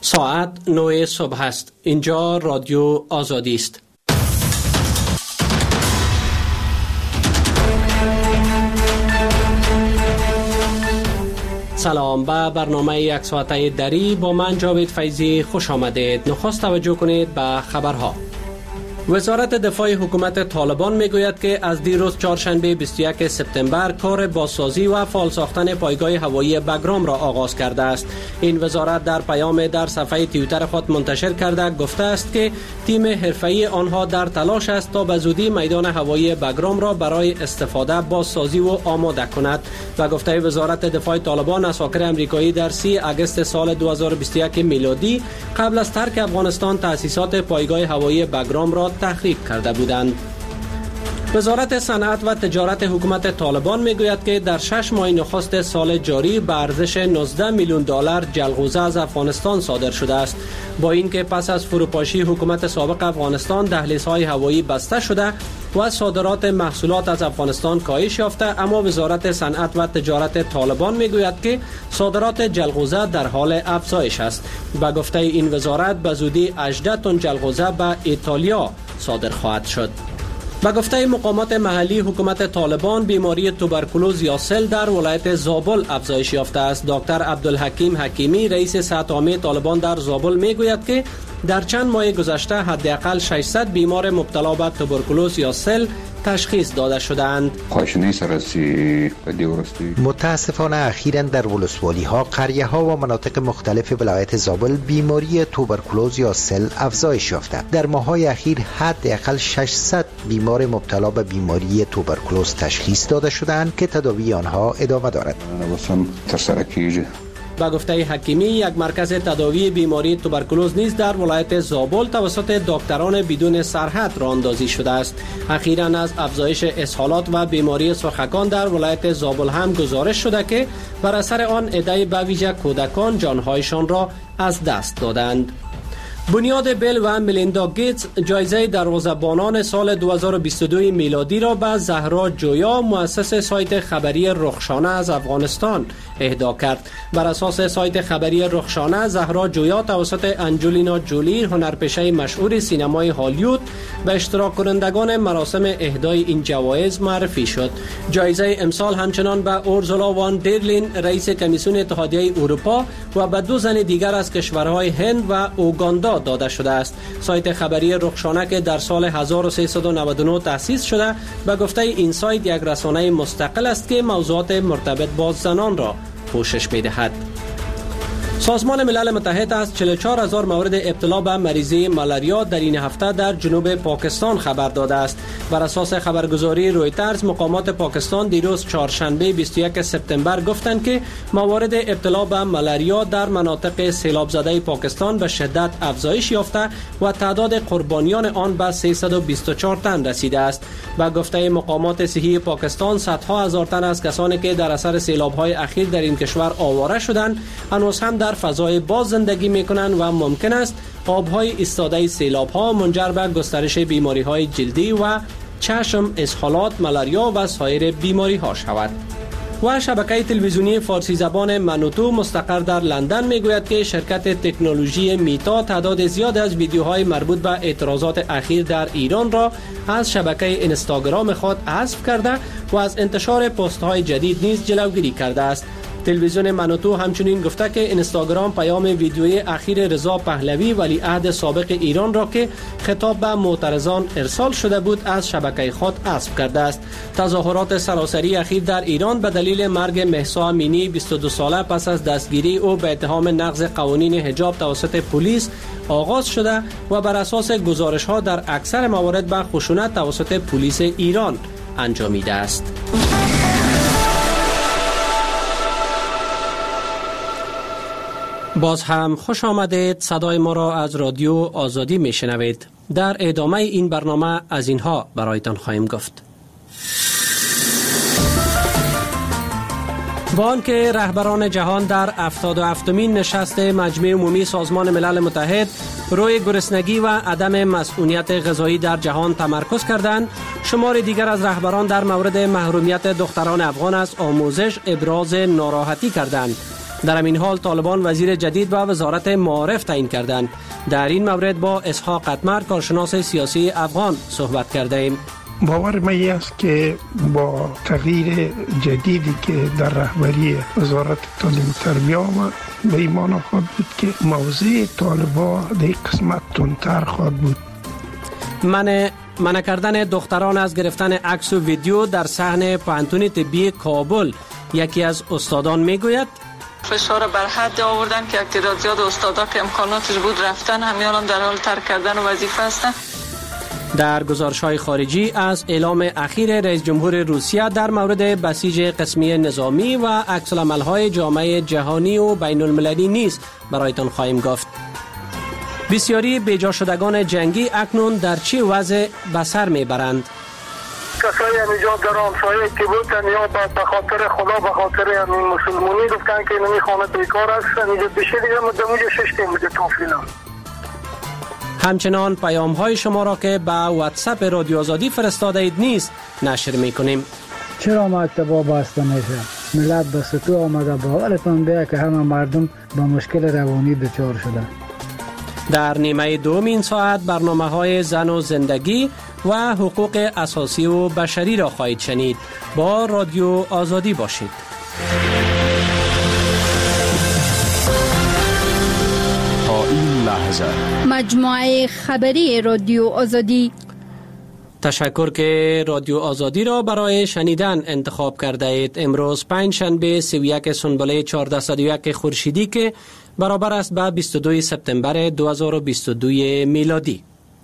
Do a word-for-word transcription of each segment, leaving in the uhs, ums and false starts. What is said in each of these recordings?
ساعت نه صبح است. اینجا رادیو آزادی است. سلام، به برنامه یک ساعته دری با من جاوید فیضی خوش آمدید. نخست توجه کنید به خبرها. وزارت دفاع حکومت طالبان میگوید که از دیروز چهارشنبه بیست و یک سپتامبر کار بازسازی و فعال ساختن پایگاه هوایی بگرام را آغاز کرده است. این وزارت در پیام در صفحه توییتر خود منتشر کرده گفته است که تیم حرفه‌ای آنها در تلاش است تا به زودی میدان هوایی بگرام را برای استفاده بازسازی و آماده کند. و گفته وزارت دفاع طالبان، اساکر امریکایی در سی آگوست سال دو هزار و بیست و یک میلادی قبل از ترک افغانستان تأسیسات پایگاه هوایی بگرام را تخریب کرده بودند. وزارت صنعت و تجارت حکومت طالبان میگوید که در شش ماه نخست سال جاری به ارزش نوزده میلیون دلار جلغوزه از افغانستان صادر شده است. با اینکه پس از فروپاشی حکومت سابق افغانستان دهلیزهای هوایی بسته شده و صادرات محصولات از افغانستان کاهش یافته، اما وزارت صنعت و تجارت طالبان میگوید که صادرات جلغوزه در حال افزایش است. به گفته این وزارت به زودی هجده تن جلغوزه به ایتالیا صادر خواهد شد. به گفته مقامات محلی حکومت طالبان، بیماری توبرکولوز یا سل در ولایت زابل افزایش یافته است. دکتر عبدالحکیم حکیمی، رئیس صحت عامه طالبان در زابل میگوید که در چند ماه گذشته حداقل ششصد بیمار مبتلا به توبرکولوز یا سل تشخیص داده شدند. متاسفانه اخیراً در ولسوالی ها، قریه ها و مناطق مختلف ولایت زابل بیماری توبرکولوز یا سل افزایش یافته. در ماه‌های اخیر حداقل ششصد بیمار مبتلا به بیماری توبرکولوز تشخیص داده شدند که تداوی آنها ادامه دارد. با گفته حکیمی، یک مرکز تداوی بیماری توبرکولوز نیز در ولایت زابل توسط دکتران بدون سرحد راه اندازی شده است. اخیراً از افزایش اسهالات و بیماری سرخکان در ولایت زابل هم گزارش شده که بر اثر آن عده‌ای به ویژه کودکان جانهایشان را از دست دادند. بنیاد بیل و میلیندا گیتس جایزه دروازه‌بانان سال دو هزار و بیست و دو میلادی را به زهرا جویا، مؤسس سایت خبری رخشانه از افغانستان، اهدا کرد. بر اساس سایت خبری رخشانه، زهرا جویا توسط انجلینا جولی، هنرپیشه مشهور سینمای هالیوود، به اشتراک کنندگان مراسم اهدای این جوایز معرفی شد. جایزه امسال همچنان به اورزولا وان دیرلین، رئیس کمیسیون اتحادیه اروپا، و به دو زن دیگر از کشورهای هند و اوگاندا داده شده است. سایت خبری رخشانه که در سال هزار و سیصد و نود و نه تأسیس شده، به گفته این سایت یک رسانه مستقل است که موضوعات مرتبط با زنان را پوشش می‌دهد. سازمان ملل متحد از چهل و چهار هزار مورد ابتلا به مریضی ملاریا در این هفته در جنوب پاکستان خبر داده است. بر اساس خبرگزاری رویترز، مقامات پاکستان دیروز چهارشنبه بیست و یک سپتامبر گفتند که موارد ابتلا به ملاریا در مناطق سیلاب زده پاکستان به شدت افزایش یافته و تعداد قربانیان آن به سیصد و بیست و چهار تن رسیده است. با گفته مقامات صحی پاکستان، صدها هزار تن از کسانی که در اثر سیلاب‌های اخیر در این کشور آواره شدند، هنوز هم در فضای باز زندگی میکنند و ممکن است آبهای ایستاده سیلاب‌ها منجر به گسترش بیماری‌های جلدی و چشم، اسهالات، ملاریا و سایر بیماری‌ها شود. و شبکه تلویزیونی فارسی زبان منوتو مستقر در لندن میگوید که شرکت تکنولوژی میتا تعداد زیاد از ویدیوهای مربوط به اعتراضات اخیر در ایران را از شبکه اینستاگرام خود حذف کرده و از انتشار پست‌های جدید نیز جلوگیری کرده است. تلویزیون منوتو همچنین گفته که اینستاگرام پیام ویدیویی اخیر رضا پهلوی، ولیعهد سابق ایران را که خطاب به معترضان ارسال شده بود، از شبکه خود حذف کرده است. تظاهرات سراسری اخیر در ایران به دلیل مرگ مهسا امینی بیست و دو ساله پس از دستگیری او به اتهام نقض قوانین حجاب توسط پلیس آغاز شده و بر اساس گزارش‌ها در اکثر موارد به خشونت توسط پلیس ایران انجامیده است. باز هم خوش آمدید. صدای ما را از رادیو آزادی می شنوید. در ادامه این برنامه از اینها برایتان خواهیم گفت. با آنکه رهبران جهان در هفتاد و هفتمین نشست مجمع عمومی سازمان ملل متحد روی گرسنگی و عدم مسئولیت غذایی در جهان تمرکز کردند، شمار دیگر از رهبران در مورد محرومیت دختران افغان از آموزش ابراز ناراحتی کردند. در همین حال طالبان وزیر جدید و وزارت معارف تعیین کردند. در این مورد با اسحاق قطمر کارشناس سیاسی افغان صحبت کرده ایم. باور من است که با تغییر جدیدی که در رهبری وزارت تعلیم و تربیت آمد به ایمان خواهد بود که موضوع طالبان در یک قسمت تندتر خواهد بود. من منع کردن دختران از گرفتن عکس و ویدیو در صحن پوهنتون طبی کابل. یکی از استادان میگوید فشار بر حد آوردن که تعداد زیاد استادا که امکاناتش بود رفتن، همیان در حال ترک کردن وظیفه هستند. در گزارش‌های خارجی از اعلام اخیر رئیس جمهور روسیه در مورد بسیج قسمی نظامی و عکس‌العمل‌های جامعه جهانی و بین المللی نیز برایتان خواهیم گفت. بسیاری بیجا شدگان جنگی اکنون در چه وضع به سر میبرند؟ کسایی اینجا در همسایه که بودن یا به خاطر خدا به خاطر همین مسلمانی گفتن که اینمی خانه بیکار هستن، اینجا بشه دیگه مدمونجا ششتیم بوده توفینا. همچنان پیام های شما را که به واتساپ رادیو آزادی فرستاده اید نیست نشر میکنیم. چرا مکتبا بسته میشه؟ ملت به سطوح آمده، باورتان بیه که همه مردم با مشکل روانی دچار شده. در نیمه دوم این ساعت برنامه های زن و زندگی و حقوق اساسی و بشری را خواهید شنید. با رادیو آزادی باشید. تا این لحظه مجموعه خبری رادیو آزادی. تشکر که رادیو آزادی را برای شنیدن انتخاب کرده اید. امروز پنج شنبه سی و یک سنبله چهارصد و یک خورشیدی که برابر است با بیست و دو سپتامبر دو هزار و بیست و دو میلادی.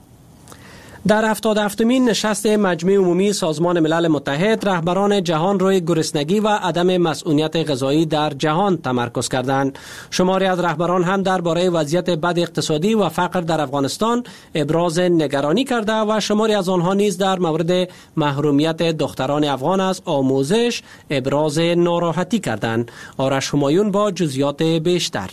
در هفتاد و هفتمین نشست مجمع عمومی سازمان ملل متحد رهبران جهان روی گرسنگی و عدم مسئولیت غذایی در جهان تمرکز کردند. شماری از رهبران هم درباره وضعیت بد اقتصادی و فقر در افغانستان ابراز نگرانی کرده و شماری از آنها نیز در مورد محرومیت دختران افغان از آموزش ابراز ناراحتی کردند. آرش همایون با جزئیات بیشتر.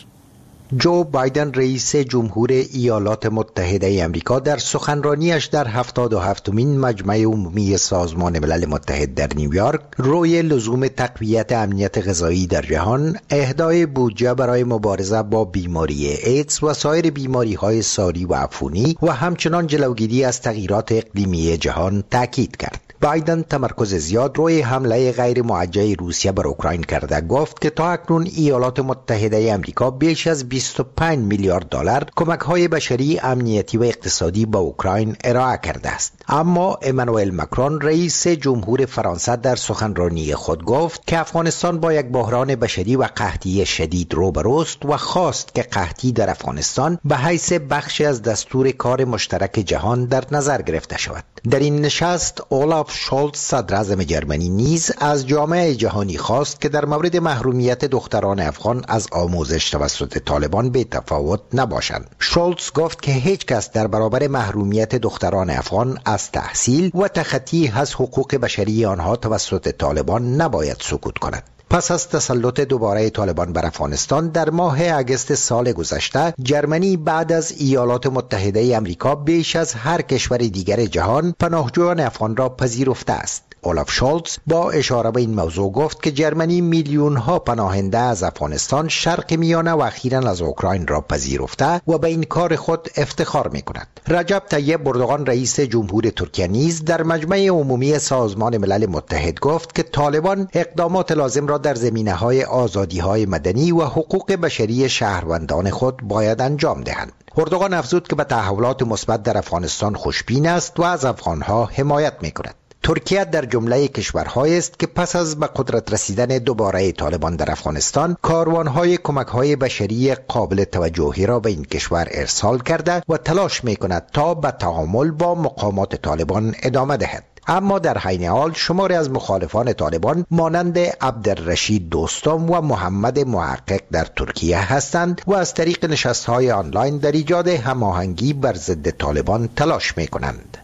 جو بایدن رئیس جمهور ایالات متحده امریکا در سخنرانیش در هفتاد و هفتمین مجمع عمومی سازمان ملل متحد در نیویورک روی لزوم تقویت امنیت غذایی در جهان، اهدای بودجه برای مبارزه با بیماری ایدز و سایر بیماری‌های ساری و عفونی و همچنان جلوگیری از تغییرات اقلیمی جهان تاکید کرد. بایدن تمرکز زیاد روی حمله غیر موجه روسیه بر اوکراین کرده گفت که تا اکنون ایالات متحده امریکا بیش از بیست و پنج میلیارد دلار کمک‌های بشری، امنیتی و اقتصادی به اوکراین ارائه کرده است. اما امانوئل مکرون رئیس جمهور فرانسه در سخنرانی خود گفت که افغانستان با یک بحران بشری و قحطی شدید روبروست و خواست که قحطی در افغانستان به حیث بخشی از دستور کار مشترک جهان در نظر گرفته شود. در این نشست اولاف شولز صدر اعظم جرمنی نیز از جامعه جهانی خواست که در مورد محرومیت دختران افغان از آموزش توسط طالبان به تفاوت نباشند. شولز گفت که هیچ کس در برابر محرومیت دختران افغان از تحصیل و تخطی از حقوق بشری آنها توسط طالبان نباید سکوت کند. پس از تسلط دوباره طالبان بر افغانستان در ماه اگست سال گذشته، جرمنی بعد از ایالات متحده امریکا بیش از هر کشور دیگر جهان پناهجویان افغان را پذیرفته است. اولاف شولز با اشاره به این موضوع گفت که جرمنی میلیون ها پناهنده از افغانستان، شرق میانه و اخیراً از اوکراین را پذیرفته و به این کار خود افتخار می کند. رجب طیب اردوغان رئیس جمهور ترکیه نیز در مجمع عمومی سازمان ملل متحد گفت که طالبان اقدامات لازم را در زمینه‌های آزادی‌های مدنی و حقوق بشری شهروندان خود باید انجام دهند. اردوغان افزود که به تحولات مثبت در افغانستان خوشبین است و از افغان‌ها حمایت می‌کند. ترکیه در جمله کشورهایی است که پس از به قدرت رسیدن دوباره طالبان در افغانستان کاروانهای کمک‌های بشری قابل توجهی را به این کشور ارسال کرده و تلاش می‌کند تا به تعامل با مقامات طالبان ادامه دهد. اما در حین حال شماری از مخالفان طالبان مانند عبدالرشید دوستم و محمد محقق در ترکیه هستند و از طریق نشست‌های آنلاین در ایجاد هماهنگی بر ضد طالبان تلاش می‌کنند.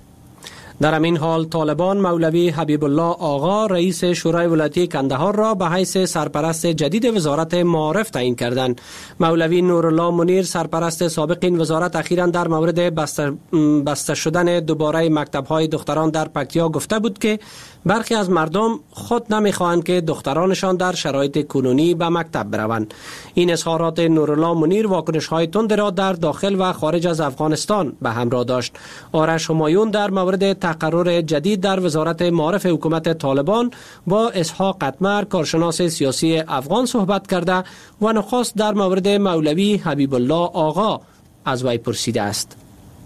در همین حال طالبان مولوی حبیب الله آقا رئیس شورای ولایتی کندهار را به حیث سرپرست جدید وزارت معارف تعیین کردند. مولوی نورالله منیر سرپرست سابق این وزارت اخیراً در مورد بسته, بسته شدن دوباره مکتب‌های دختران در پکتیا گفته بود که برخی از مردم خود نمیخواهند که دخترانشان در شرایط کنونی به مکتب بروند. این اظهارات نورالله منیر واکنش‌های تند را در داخل و خارج از افغانستان به همراه داشت. آرش همایون در مورد تقرر جدید در وزارت معارف حکومت طالبان با اسحاق قطمر کارشناس سیاسی افغان صحبت کرده و نخست در مورد مولوی حبیب الله آقا از وی پرسیده است.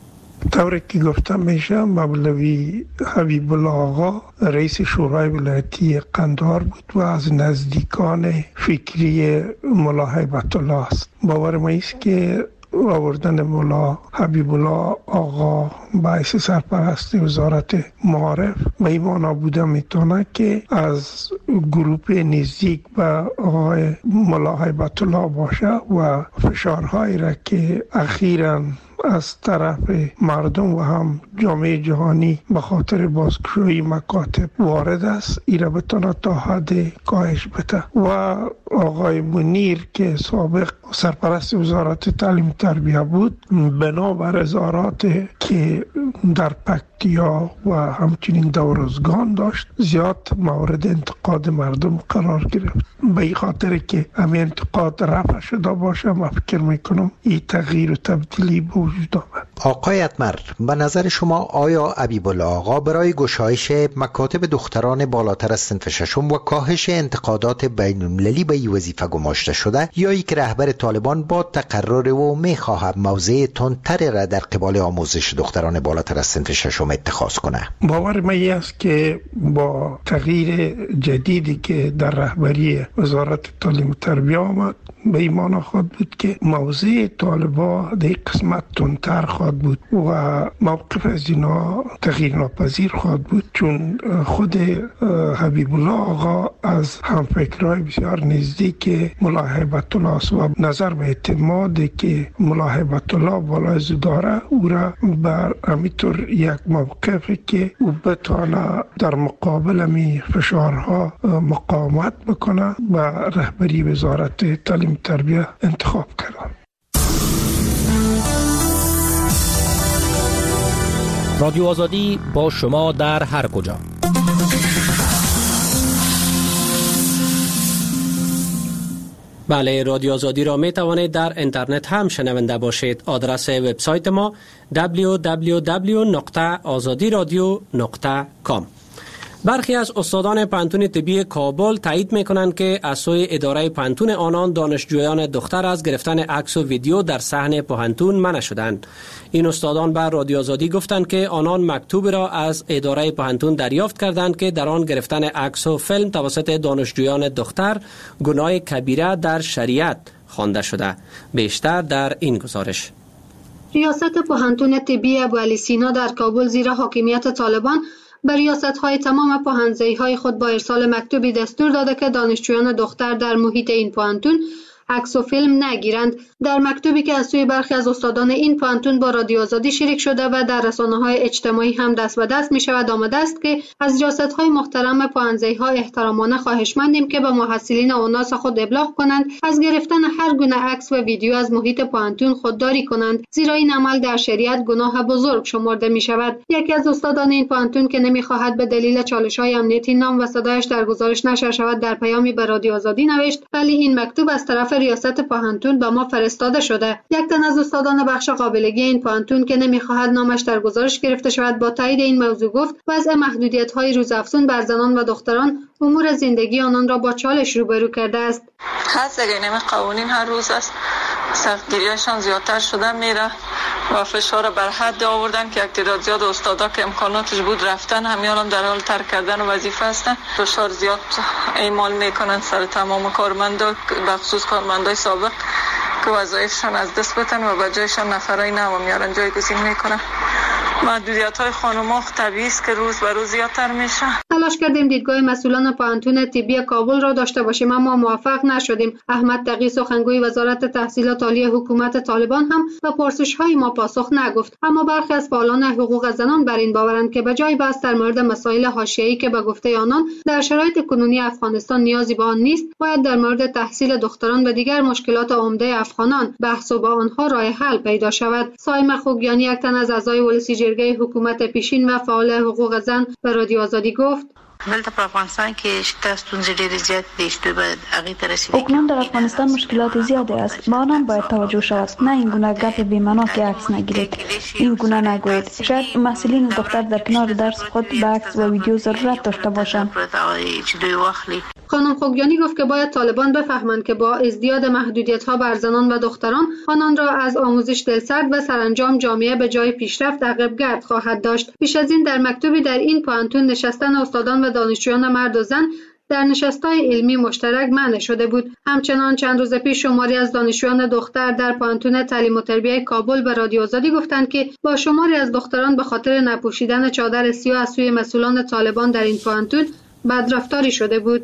طوری که گفته میشه مولوی حبیب الله آقا رئیس شورای ولایتی قندهار بود و از نزدیکان فکری ملا هیبت الله است. باور ما است که آوردن ملا حبیب الله آقا باعث سرپرست وزارت معارف و ایمانا بوده میتونه که از گروپ نزدیک به آقای ملا هیبت الله باشه و فشارهایی را که اخیراً از طرف مردم و هم جامعه جهانی به خاطر بازگشایی مکاتب وارد است، ایره بتونه تا حد کاهش بده. و آقای منیر که سابق سرپرست وزارت تعلیم تربیه بود، بنابر اظهارات که در پکتیا و همچنین دورزگان داشت زیاد مورد انتقاد مردم قرار گرفت. به این خاطر که همین انتقاد رفع شده باشه من فکر میکنم این تغییر و تبدیلی به وجود آمد. آقای اتمر، به نظر شما آیا حبیب الله آقا برای گشایش مکاتب دختران بالاتر از صنف ششم و کاهش انتقادات بین المللی به این وظیفه گماشته شده یا یک رهبر طالبان با تقرر و میخواهد موضع تندتر را در قبال آموزش دختران بالاتر از صنف ششم اتخاذ کنه؟ باور من است که با تغییر جدیدی که در رهبری وزارت تعلیم و تربیه آمد به ایمان خواهد بود که موضع طالبا در قسمت تندتر خواهد بود و موقف از اینا تغییر ناپذیر خواهد بود، چون خود حبیب الله آقا از همفکرهای بسیار نزدیک ملا هیبت الله است و نظر به اعتمادی که ملا هیبت الله بالای داره او را بر امیطور یک موقفی که او بتانه در مقابل می فشارها مقاومت بکنه و رهبری وزارت تعلیم تربیه انتخاب کردن. رادیو آزادی با شما در هر کجا. بله، رادیو آزادی را می توانید در اینترنت هم شنونده باشید. آدرس وبسایت ما دبلیو دبلیو دبلیو دات آزادی رادیو دات کام. برخی از استادان پانتون طبی کابل تایید میکنند که از سوی اداره پانتون آنان دانشجویان دختر از گرفتن عکس و ویدیو در صحن پانتون منع شدند. این استادان بر رادیو آزادی گفتند که آنان مکتوب را از اداره پانتون دریافت کردند که در آن گرفتن عکس و فیلم توسط دانشجویان دختر گناه کبیره در شریعت خوانده شده. بیشتر در این گزارش. ریاست پانتون طبی ابوعلی سینا در کابل زیر حاکمیت طالبان به ریاست‌های تمام پاهنزهی‌های خود با ارسال مکتوبی دستور داده که دانشجویان دختر در محیط این پانتون عکس و فیلم نگیرند. در مکتوبی که از سوی برخی از استادان این پانتون با رادیو آزادی شریک شده و در رسانه‌های اجتماعی هم دست به دست می‌شود آمده است که از ریاست‌های محترم پاهنزهی‌ها احترامانه خواهشمندیم که به محصلین اوناس خود ابلاغ کنند از گرفتن هر گونه عکس و ویدیو از محیط پانتون خودداری کنند، زیرا این عمل در شریعت گناه بزرگ شمرده می‌شود. یکی از استادان این پانتون که نمی‌خواهد به دلیل چالش‌های امنیتی نام و صدایش در گزارش نشر شود در پیامی به رادیو آزادی نوشت: ولی این مکتوب از طرف ریاست پانتون به ما فرستاده شده. یک تن از استادان بخش قابلگی این پانتون که نمیخواهد نامش در گزارش گرفته شود با تایید این موضوع گفت وضع محدودیت‌های روزافزون بر زنان و دختران امور زندگی آنان را با چالش روبرو کرده است. هست اگر نمی قوانین هر روز است سختگیریشان زیادتر شده میره و فشار بر حد آوردن که یک تعداد زیاد استادا که امکاناتش بود رفتن، همیان در حال ترک کردن وظیفه هستن. فشار زیاد اعمال میکنن سر تمام کارمندا، بخصوص کارمندای سابق که وظایفشان از دست بدن و به جایشان نفرای نو میارن جایگزین میکنن. محدودیت‌های خانم‌ها طبیعی است که روز به روز زیادتر میشه. تلاش کردیم دیدگاه مسئولان پانتون طبی کابل را داشته باشیم اما موفق نشدیم. احمد تقی سخنگوی وزارت تحصیلات عالی حکومت طالبان هم به پرسش‌های ما پاسخ نگفت. اما برخی از فعالان حقوق زنان بر این باورند که به جای بحث در مورد مسائل حاشیه‌ای که به گفته آنان در شرایط کنونی افغانستان نیازی به آن نیست، باید در مورد تحصیل دختران و دیگر مشکلات عمده افغانان بحث و با آنها راه حل پیدا شود. سایمه خوگیانی یک تن از اعضای ولسی جرگه حکومت پیشین و فعال حقوق زن به رادیو آزادی گفت: دلته په افغانستان کې شته ستونزې ډېرې زیاتې دي چې دوی باید هغې ته رسیدگی اکنون در افغانستان مشکلات زیادی است، با آنان باید توجه شود، نه این گونه گپ بی‌معنا که عکس نگیرید. این گونه نگویید. شاید محصلین دختر در کنار درس خود به عکس و ویدیو ضرورت داشته باشند. خانم خوگیانی گفت که باید طالبان بفهمند که با ازدیاد محدودیت‌ها بر زنان و دختران آنان را از آموزش دلسرد و سرانجام جامعه به جای پیشرفت عقب‌گرد خواهد داشت. پیش از این در مکتوبی در این پوهنتون نشستن استادان و دانشجویان مرد و زن در نشست‌های علمی مشترک منع شده بود. همچنان چند روز پیش شماری از دانشجویان دختر در پوهنتون تعلیم و تربیت کابل به رادیو آزادی گفتند که با شماری از دختران به خاطر نپوشیدن چادر سیاه از سوی مسئولان طالبان در این پوهنتون بدرفتاری شده بود.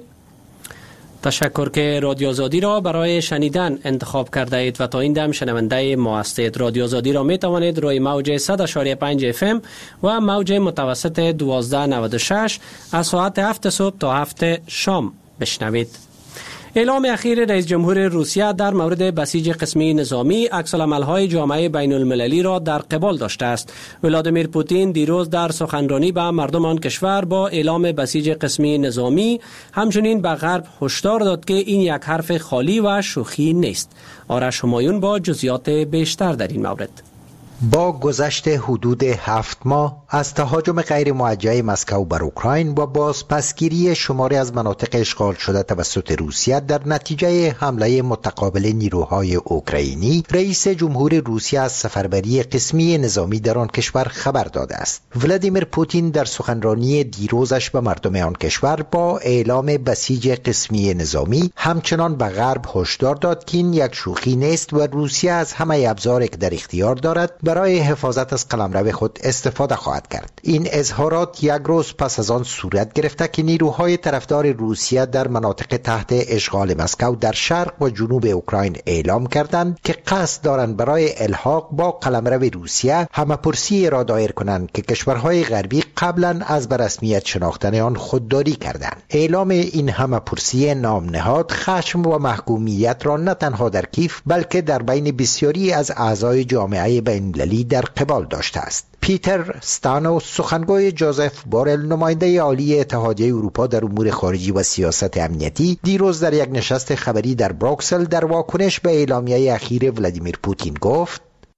تشکر که رادیو آزادی را برای شنیدن انتخاب کرده اید و تا این دم شنونده ما هستید. رادیو آزادی را می توانید روی موج صد و شش و پنج اف ام و موج متوسط دوازده نود و شش از ساعت هفت صبح تا هفت شام بشنوید. اعلام اخیر رئیس جمهور روسیه در مورد بسیج قسمی نظامی عکس‌العمل‌های جامعه بین المللی را در قبال داشته است. ولادیمیر پوتین دیروز در سخنرانی به مردم آن کشور با اعلام بسیج قسمی نظامی همچنین به غرب هشدار داد که این یک حرف خالی و شوخی نیست. آرش همایون با جزئیات بیشتر در این مورد. با گذشت حدود هفت ماه از تهاجم غیر موجه مسکو بر اوکراین و بازپسگیری شماری از مناطق اشغال شده توسط روسیه در نتیجه حمله متقابل نیروهای اوکراینی، رئیس جمهور روسیه از سفربری قسمی نظامی در آن کشور خبر داده است. ولادیمیر پوتین در سخنرانی دیروزش به مردم آن کشور با اعلام بسیج قسمی نظامی همچنان به غرب هشدار داد که این یک شوخی نیست و روسیه از همه ابزاری که در اختیار دارد برای حفاظت از قلمرو خود استفاده خواهد کرد. این اظهارات یک روز پس از آن صورت گرفته که نیروهای طرفدار روسیه در مناطق تحت اشغال مسکو در شرق و جنوب اوکراین اعلام کردند که قصد دارند برای الحاق با قلمرو روسیه همه‌پرسی را دایر کنند که کشورهای غربی قبلا از به رسمیت شناختن آن خودداری کردند. اعلام این همه‌پرسی نام نهاد خشم و محکومیت را نه تنها در کیف بلکه در بین بسیاری از اعضای جامعه بین المللی در قبال داشته است. پیتر ستانو، سخنگوی جوزف بورل، نماینده عالی اتحادیه اروپا در امور خارجی و سیاست امنیتی، دیروز در یک نشست خبری در بروکسل در واکنش به اعلامیه اخیر ولادیمیر پوتین گفت: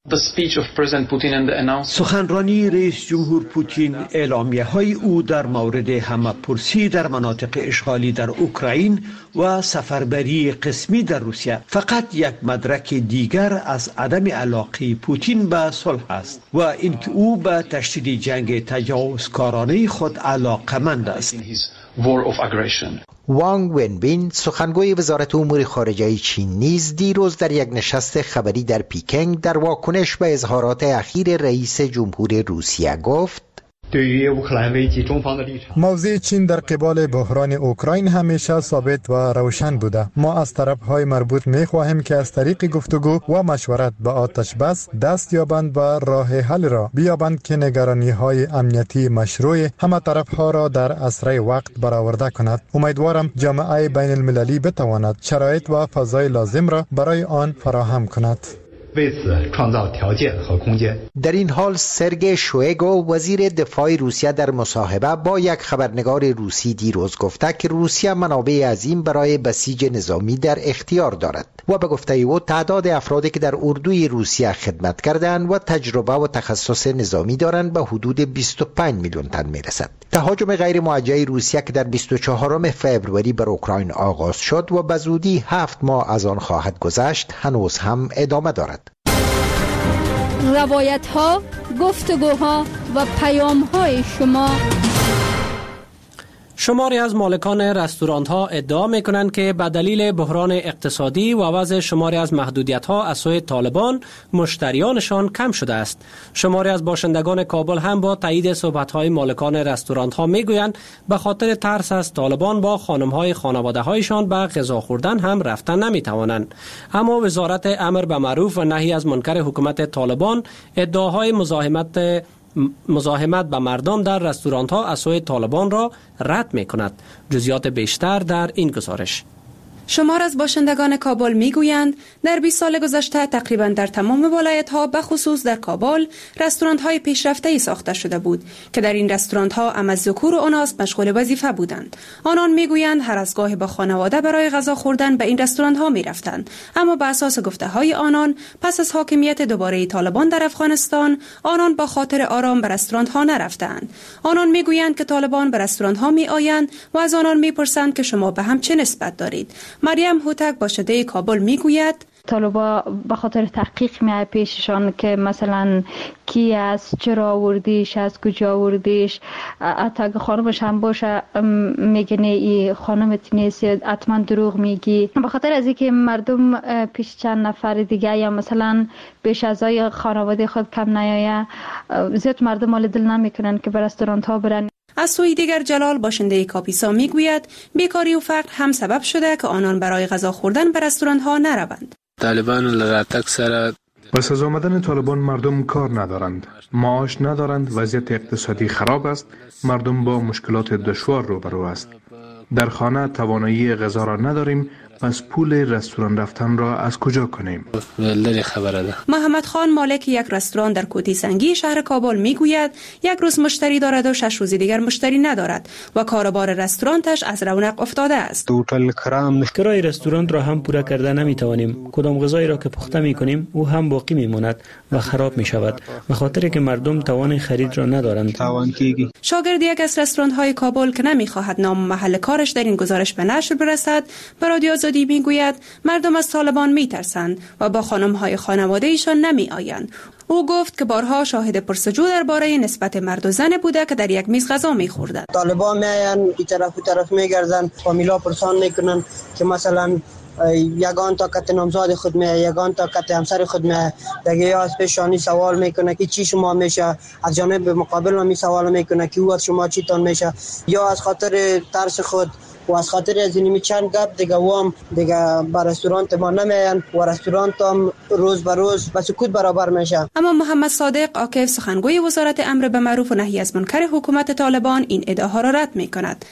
سخنرانی رئیس جمهور پوتین، اعلامیه های او در مورد همه‌پرسی در مناطق اشغالی در اوکراین و سفربری قسمی در روسیه فقط یک مدرک دیگر از عدم علاقه پوتین به صلح است و اینکه او به تشدید جنگ تجاوزکارانه خود علاقمند است. وانگ ونبین، سخنگوی وزارت امور خارجه چین، نیز دیروز در یک نشست خبری در پیکنگ در واکنش به اظهارات اخیر رئیس جمهور روسیه گفت: موضع چین در قبال بحران اوکراین همیشه ثابت و روشن بوده. ما از طرف‌های مربوط می‌خواهیم که از طریق گفتگو و مشورت به آتش بس دست یابند و راه حل را بیابند که نگرانی‌های امنیتی مشروع همه طرف‌ها را در اسرع وقت برآورده کند. امیدوارم جامعه بین المللی بتواند شرایط و فضای لازم را برای آن فراهم کند. در این حال سرگئی شویگو، وزیر دفاع روسیه، در مصاحبه با یک خبرنگار روسی دیروز گفته که روسیه منابع عظیم برای بسیج نظامی در اختیار دارد و به گفته او تعداد افرادی که در اردوی روسیه خدمت کردند و تجربه و تخصص نظامی دارند به حدود بیست و پنج میلیون تن میرسد. تهاجم غیر موجه روسیه که در بیست و چهارم فوریه بر اوکراین آغاز شد و به زودی هفت ماه از آن خواهد گذشت، هنوز هم ادامه دارد. روایت ها، گفتگوها و پیام های شما. شماری از مالکان رستوران ها ادعا می کنند که به دلیل بحران اقتصادی و وضع شماری از محدودیت ها از سوی طالبان مشتریانشان کم شده است. شماری از باشندگان کابل هم با تایید صحبت های مالکان رستوران ها می گویند به خاطر ترس از طالبان با خانم های خانواده هایشان به غذا خوردن هم رفتن نمی توانند. اما وزارت امر به معروف و نهی از منکر حکومت طالبان ادعاهای مزاحمت مزاحمت به مردم در رستوران ها از سوی طالبان را رد می کند. جزئیات بیشتر در این گزارش. شمار از باشندگان کابل میگویند در بیست سال گذشته تقریبا در تمام ولایت‌ها به خصوص در کابل رستوران‌های پیشرفته‌ای ساخته شده بود که در این رستوران‌ها هم از ذکور و اناث مشغول وظیفه بودند. آنان میگویند هر از گاهی با خانواده برای غذا خوردن به این رستوران‌ها می‌رفتند، اما بر اساس گفته‌های آنان پس از حاکمیت دوباره طالبان در افغانستان آنان با خاطر آرام به رستوران‌ها نرفتند. آنان میگویند که طالبان به رستوران‌ها می‌آیند و از آنان می‌پرسند که شما به هم چه نسبت دارید. مریم هوتک باشنده کابل میگوید طالبا به خاطر تحقیق میاد پیششان که مثلا کی است، چرا آوردیش، از کجا آوردیش، حتی اگه خانمش هم باشه میگنه ای خانمت نیست، حتما دروغ میگی. به خاطر از اینکه مردم پیش چند نفر دیگه یا مثلا پیش اعضای خانواده خود کم نیایه، زیاد مردم مال دل نمیکنن که به رستوران ها برن. از سوی دیگر جلال باشنده کاپیسا میگوید بیکاری و فقر هم سبب شده که آنان برای غذا خوردن به رستوران ها نروند. طالبان لراتک سره پس از آمدن طالبان مردم کار ندارند، معاش ندارند، وضعیت اقتصادی خراب است، مردم با مشکلات دشوار روبرو است. در خانه توانایی غذا را نداریم، پس پول رستوران رفتن را از کجا کنیم؟ محمد خان مالک یک رستوران در کوتی سنگی شهر کابل میگوید یک روز مشتری دارد و شش روز دیگر مشتری ندارد و کاروبار رستورانش از رونق افتاده است. کرایه رستوران را هم پورا کرده نمیتوانیم. کدام غذایی را که پخته میکنیم او هم باقی میماند و خراب میشود به خاطر که مردم توان خرید را ندارند. شاگرد یک از رستوران های کابل که نمیخواهد نام محل کارش در این گزارش به نشر برسد به رادیو آزادی میگوید مردم از طالبان میترسند و با خانم‌های خانواده ایشان نمی آیند. او گفت که بارها شاهد پرسجو درباره نسبت مرد و زن بوده که در یک میز غذا می‌خوردند. طالبان میاین این طرف و طرف میگردن، فامیلا پرسان میکنن که مثلا یگان تا کت نامزاد خود میه، یگان تا کت همسر خود میه، دیگه یا از پیشانی سوال میکنه که چی شما میشه، از جانب مقابل می سوال میکنه که او از شما چی تان میشه، یا از خاطر ترس خود و از خاطر از اینمی چند گپ دیگه وام دیگه با رستوران ما نمیان و رستوران هم روز به روز به سکوت برابر میشه. اما محمد صادق عاکف سخنگوی وزارت امر به معروف و نهی از منکر حکومت طالبان این ادعاها را رد میکند.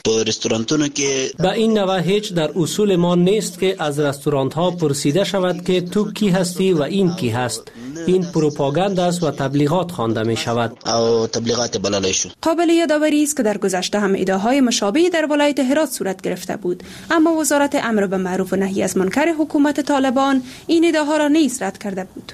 که به این نوع هیچ در اصول ما نیست که از رستوران ها پرسیده شود که تو کی هستی و این کی هست. این پروپاگاند است و تبلیغات خوانده می شود. او تبلیغات بلالای شد. قابل یادآوری است که در گذشته هم ادعاهای مشابهی در ولایت هرات صورت گرفته بود، اما وزارت امر به معروف و نهی از منکر حکومت طالبان این ادعاها را نیز رد کرده بود.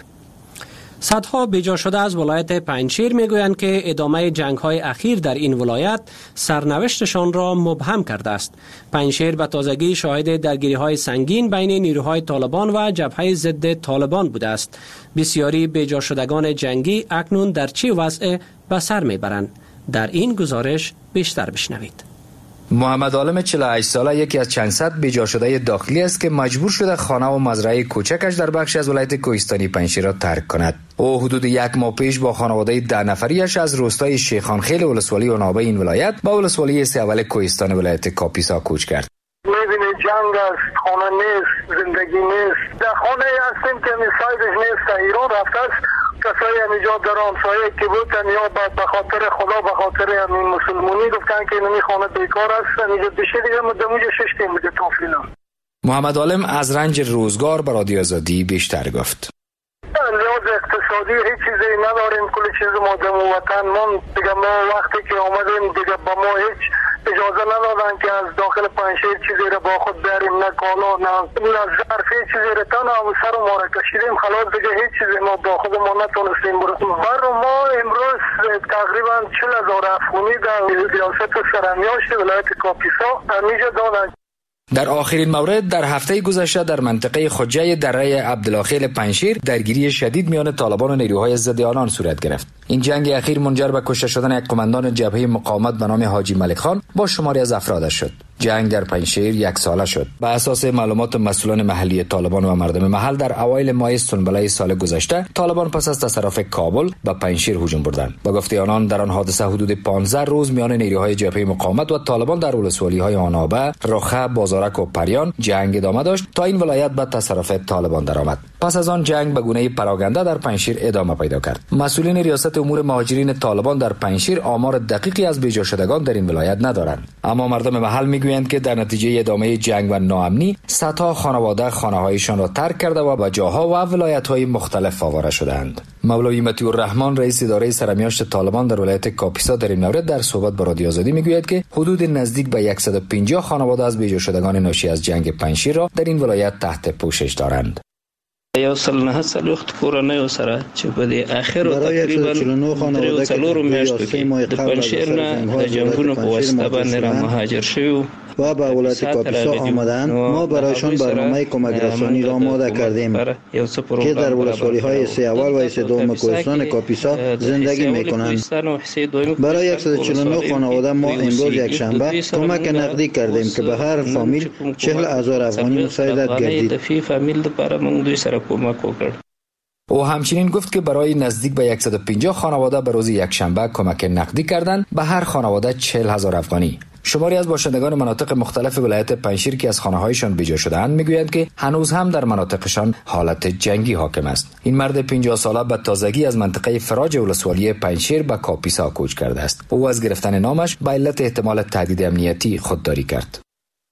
صدها بیجا شده از ولایت پنجشیر میگویند که ادامه جنگ‌های اخیر در این ولایت سرنوشتشان را مبهم کرده است. پنجشیر به تازگی شاهد درگیری‌های سنگین بین نیروهای طالبان و جبهه ضد طالبان بوده است. بسیاری بیجا شدگان جنگی اکنون در چه وضع به سر میبرند؟ در این گزارش بیشتر بشنوید. محمد عالم چهل و هشت ساله یکی از چند صد بیجا شده داخلی است که مجبور شده خانه و مزرعه کوچکش در بخش از ولایت کوهستانی پنجشیر را ترک کند. او حدود یک ماه پیش با خانواده ده نفریش از روستای شیخانخیل ولسوالی عنابه این ولایت با ولسوالی سیاول کوهستان ولایت کاپیسا کوچ کرد. می‌بینی جنگ است، خانه نیست، زندگی نیست. در خانه هستیم که میسایدش نیست، ایران رفته است. کسایی همینجا در همسایه که بودن یا به خاطر خدا به خاطر همین مسلمانی گفتن که اینمی خانه بیکار است، اینجا بشه دیگه مدموجه شش تیم بوده توفینا. محمد عالم از رنج روزگار به رادیو آزادی بیشتر گفت. لحاظ اقتصادی هیچ چیزی نداریم، کل چیز ما در وطن من دیگه ما وقتی که آمدیم دیگه با ما هیچ اجازه ندادن که از داخل پنجشیر چیزی را با خود بریم، نه کالا نه نه ظرف، هیچ چیزی را تنها سر ما را کشیدیم، خلاص دیگه هیچ چیزی ما با خود ما نتونستیم برسیم. بر ما امروز تقریبا چهل هزار افغانی در ریاست سرمیاشت ولایت کاپیسا همیشه دادن. در آخرین مورد در هفته گذشته در منطقه خجه دره عبدالله پنجشیر درگیری شدید میان طالبان و نیروهای ضد آنان صورت گرفت. این جنگ اخیر منجر به کشته شدن یک قماندان جبهه مقاومت به نام حاجی ملک خان با شماری از افرادش شد. جنگ در پنجشیر یک ساله شد. به اساس معلومات مسئولان محلی طالبان و مردم محل در اوایل ماه سنبله سال گذشته طالبان پس از تصرف کابل به پنجشیر هجوم بردند. با گفته آنان در آن حادثه حدود پانزده روز میان نیروهای جبهه مقاومت و طالبان در ولسوالی‌های آنابه، رخه، بازارک و پریان جنگ ادامه داشت تا این ولایت به تصرف طالبان درآمد. پس از آن جنگ به گونه پراگنده در پنجشیر ادامه پیدا کرد. مسئولین ریاست امور مهاجرین طالبان در پنجشیر آمار دقیقی از بیجا شدگان در این ولایت ندارند، اما مردم محل میگویند میگویند که در نتیجه ادامه جنگ و ناامنی صدها خانواده خانه‌هایشان را ترک کرده و به جاها و ولایت‌های مختلف آواره شدند. مولوی مطیع الرحمن رئیس اداره سرمیاشت طالبان در ولایت کاپیسا در این مورد در صحبت با رادیو آزادی میگوید که حدود نزدیک به صد و پنجاه خانواده از بیجا شدگان ناشی از جنگ پنجشیر را در این ولایت تحت پوشش دارند. یو سل نه سل وخت کورنۍ سره چې په دې اخر او تقریبا درې څلورو میاشتو کې د پنجشیر نه د جنگونو په واسطه باندې را مهاجر شوي و به ولایت کاپیسا آمدند. ما برایشان برنامه کمک رسانی را آماده کردیم که در ولسوالی های سه اول و سه دوم کوهستان کاپیسا زندگی میکنند. برای صد و چهل و نه خانواده ما امروز یک شنبه کمک نقدی کردیم که به هر فامیل چهل هزار افغانی مساعدت گردید. او همچنین گفت که برای نزدیک به صد و پنجاه خانواده به روز یکشنبه کمک نقدی کردند، به هر خانواده چهل هزار افغانی. شماری از باشندگان مناطق مختلف ولایت پنجشیر که از خانه‌هایشان بیجا شده‌اند میگویند که هنوز هم در مناطقشان حالت جنگی حاکم است. این مرد پنجاه ساله به تازگی از منطقه فراج ولسوالی پنجشیر به کاپیسا کوچ کرده است. او از گرفتن نامش به علت احتمال تهدید امنیتی خودداری کرد.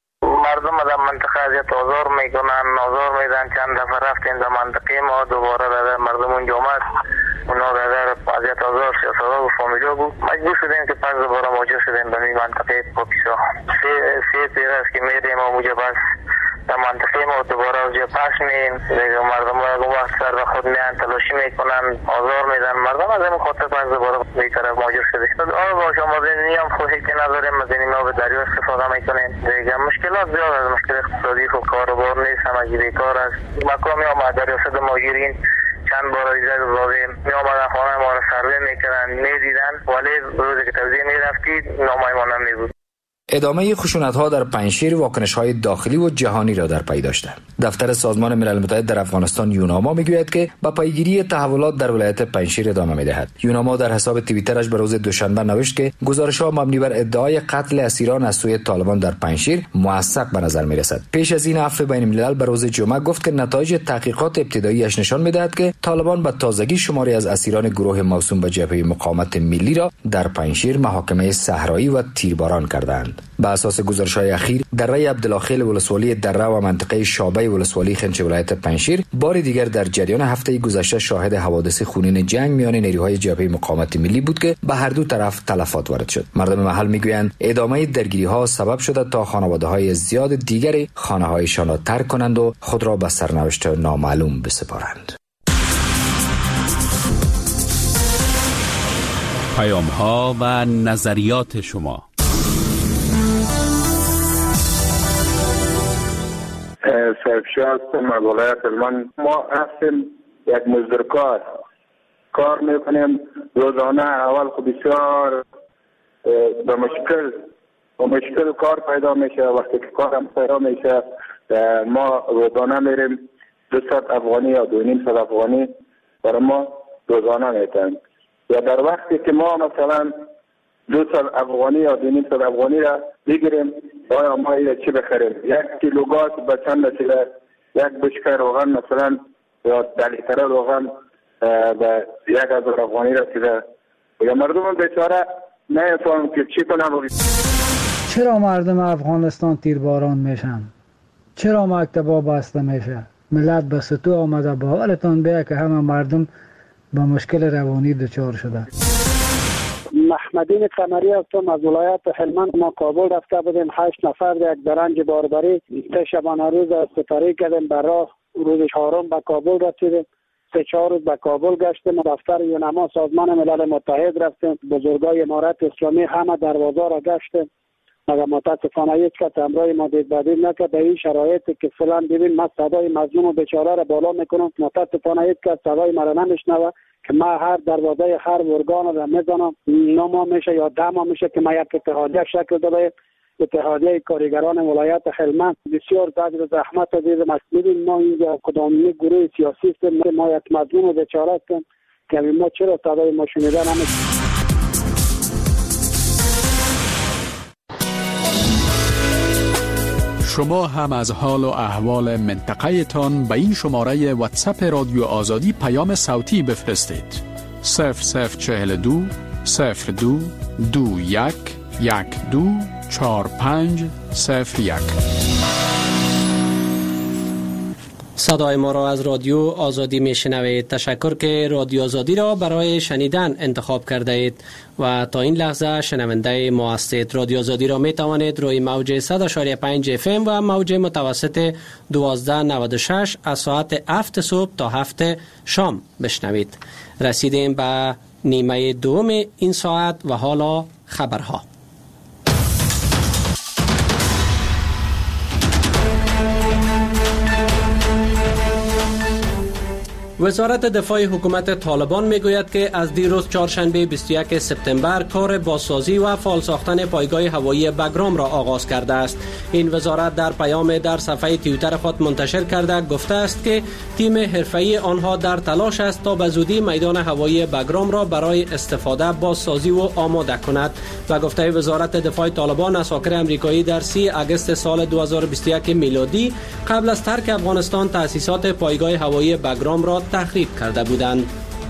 مردم در منطقه اذیت آزار میکنن، آزار میدن. چند دفعه رفتیم در منطقه ما، دوباره در مردم اونجا آمد، اونا در اذیت آزار سیاست‌ها و فامیلا بود. مجبور شدیم که پس دوباره مواجه شدیم به منطقه کاپیسا. سه سه پیغ است که میریم اونجا، بس در منطقه ما دوباره اونجا پس میم دیگه. مردم ها وقت سر به خود میان تلاشی میکنن، آزار میدن مردم. از این خاطر پس دوباره به طرف مواجه شدیم. آره باشه، ما دینی هم خوشی که نداریم، از این ما به دریا استفاده میکنیم دیگه. مشکلات زیاد است، مشکل اقتصادی و کاروبار نیست، همگی بیکار است. مقامی آمد در ریاست مهاجرین چند بار عریضه دادیم، می آمدن خانه ما را سروی میکردن، میدیدن، ولی روزی که توزیع میرفتید نامه ما نمیبود. ادامه خشونت‌ها در پنجشیر واکنش‌های داخلی و جهانی را در پی داشته. دفتر سازمان ملل متحد در افغانستان یوناما میگوید که با پیگیری تحولات در ولایت پنجشیر ادامه می‌دهد. یوناما در حساب توییترش به روز دوشنبه نوشت که گزارش‌ها مبنی بر ادعای قتل اسیران از سوی طالبان در پنجشیر موثق به نظر می‌رسد. پیش از این عفو بین الملل به روز جمعه گفت که نتایج تحقیقات ابتدایی‌اش نشان می‌دهد که طالبان به تازگی شماری از اسیران گروه موسوم به جبهه مقاومت ملی را در پنجشیر محاکمه صحرایی و تیرباران کردند. بر اساس گزارش‌های اخیر دره عبدالله ولسوالی دره و منطقه شابه ولسوالی خنچ ولایت پنجشیر بار دیگر در جریان هفته گذشته شاهد حوادث خونین جنگ میان نیروهای جبهه مقاومت ملی بود که به هر دو طرف تلفات وارد شد. مردم محل میگویند ادامه درگیری‌ها سبب شده تا خانواده‌های زیاد دیگری خانه‌هایشان را ترک کنند و خود را به سرنوشت نامعلوم بسپارند. پیام‌ها و نظریات شما. سرفشاست از ولایت هلمند. ما هستیم یک مزدورکار، کار میکنیم روزانه. اول خب بسیار به مشکل به مشکل کار پیدا میشه. وقتی که کارم پیدا میشه ما روزانه میریم دو صد افغانی یا دو نیم صد افغانی برای ما روزانه میتن. یا در وقتی که ما مثلا دو صد افغانی یا دو نیم صد افغانی را بگیریم، آیا ما اینه چی بخریم؟ یک کیلو گاز به چند رسیده، یک بشکه روغن مثلا یا ده لیتر روغن به یک هزار افغانی رسیده. یا مردم بیچاره نمیفهمن که چی کنن. چرا مردم افغانستان تیرباران میشن؟ چرا مکتبا بسته میشه؟ ملت به ستو آمده. باورتان بیه که همه مردم با مشکل روانی دچار شده. محمدین قمری هستم از ولایت هلمند. ما کابل رفته بودیم، هشت نفر یک درنج باربری سه شبانه روز سپری کردیم. بر راه روز چهارم به کابل رسیدیم. سه چهار روز به کابل گشتیم. دفتر یوناما سازمان ملل متحد رفتیم. بزرگای امارت اسلامی همه دروازه را گشتیم، مگر متاسفانه هیچ کس همراه ما دید بدید نکرد. در این شرایطی که فعلا ببین من صدای مظلوم و بیچاره را بالا میکنم، متاسفانه هیچ کس صدای مرا نمیشنوه که من هر دروازه هر ارگان را میزنم. نه ماه میشه یا ده ماه میشه که من یک اتحادیه شکل داده، اتحادیه کارگران ولایت هلمند. بسیار قدر زحمت دیدم. ببین ما اینجا کدام گروه سیاسی است، ما یک مظلوم و بیچاره هستیم که ما چرا صدای ما شنیده نمیشه. شما هم از حال و احوال منطقه تان به این شماره واتساپ رادیو آزادی پیام صوتی بفرستید. صفر صفر چهل و دو صفر دو دو یک یک دو چهار پنج صفر یک. صدای ما را از رادیو آزادی میشنوید. تشکر که رادیو آزادی را برای شنیدن انتخاب کرده اید و تا این لحظه شنونده ما هستید. رادیو آزادی را می توانید روی موج صد و پنج اف ام و موج متوسط دوازده نود و شش از ساعت هفت صبح تا هفت شام بشنوید. رسیدیم به نیمه دوم این ساعت و حالا خبرها. وزارت دفاع حکومت طالبان میگوید که از دیروز چهارشنبه بیست و یک سپتامبر کار بازسازی و فعال ساختن پایگاه هوایی بگرام را آغاز کرده است. این وزارت در پیام در صفحه توییتر خود منتشر کرده گفته است که تیم حرفه‌ای آنها در تلاش است تا به زودی میدان هوایی بگرام را برای استفاده بازسازی و آماده کند. و گفته وزارت دفاع طالبان اساکر امریکایی در سی آگوست سال دو هزار و بیست و یک میلادی قبل از ترک افغانستان تأسیسات پایگاه هوایی بگرام را تخریب کرده بودند.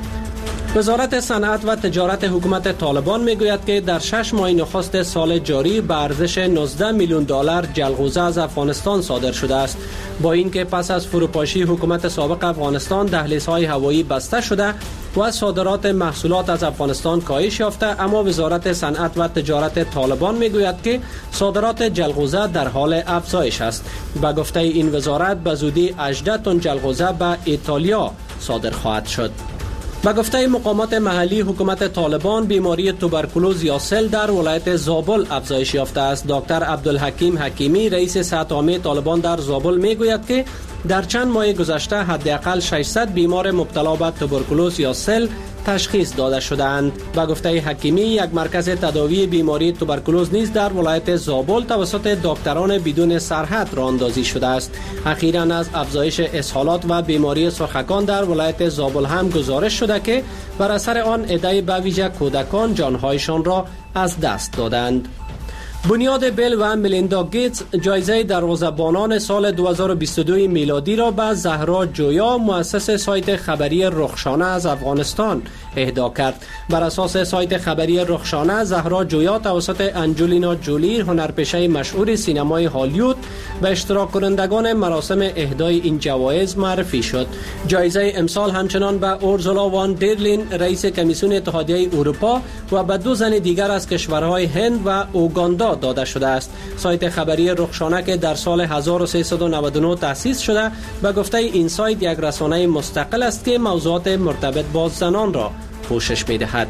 وزارت صنعت و تجارت حکومت طالبان میگوید که در شش ماه نخست سال جاری به ارزش نوزده میلیون دلار جلغوزه از افغانستان صادر شده است. با اینکه پس از فروپاشی حکومت سابق افغانستان دهلیزهای هوایی بسته شده و صادرات محصولات از افغانستان کاهش یافته، اما وزارت صنعت و تجارت طالبان میگوید که صادرات جلغوزه در حال افزایش است. به گفته این وزارت به زودی هجده تن جلغوزه به ایتالیا صادر خواهد شد. به گفته مقامات محلی حکومت طالبان بیماری توبرکولوز یا سل در ولایت زابل افزایش یافته است. دکتر عبدالحکیم حکیمی رئیس صحت عامه طالبان در زابل میگوید که در چند ماه گذشته حداقل ششصد بیمار مبتلا به توبرکولوز یا سل تشخیص داده شدند. با گفته حکیمی یک مرکز تداوی بیماری توبرکولوز نیز در ولایت زابل توسط دکتران بدون سرحد راه اندازی شده است. اخیراً از افزایش اسهالات و بیماری سرخکان در ولایت زابل هم گزارش شده که بر اثر آن عده به ویژه کودکان جانهایشان را از دست دادند. بنیاد بیل و ملیندا گیتس جایزه دروازه‌بانان سال دو هزار و بیست و دو میلادی را به زهرا جویا مؤسس سایت خبری رخشانه از افغانستان اهدا کرد. بر اساس سایت خبری رخشانه، زهرا جویا توسط انجلینا جولی هنرپیشه مشهور سینمای هالیوود و اشتراک کنندگان مراسم اهدای این جوایز معرفی شد. جایزه امسال همچنان به اورزولا وان دیرلین رئیس کمیسیون اتحادیه اروپا و به دو زن دیگر از کشورهای هند و اوگاندا داده شده است. سایت خبری رخشانه که در سال هزار و سیصد و نود و نه تأسیس شده، به گفته این سایت یک رسانه مستقل است که موضوعات مرتبط با زنان را پوشش می‌دهد.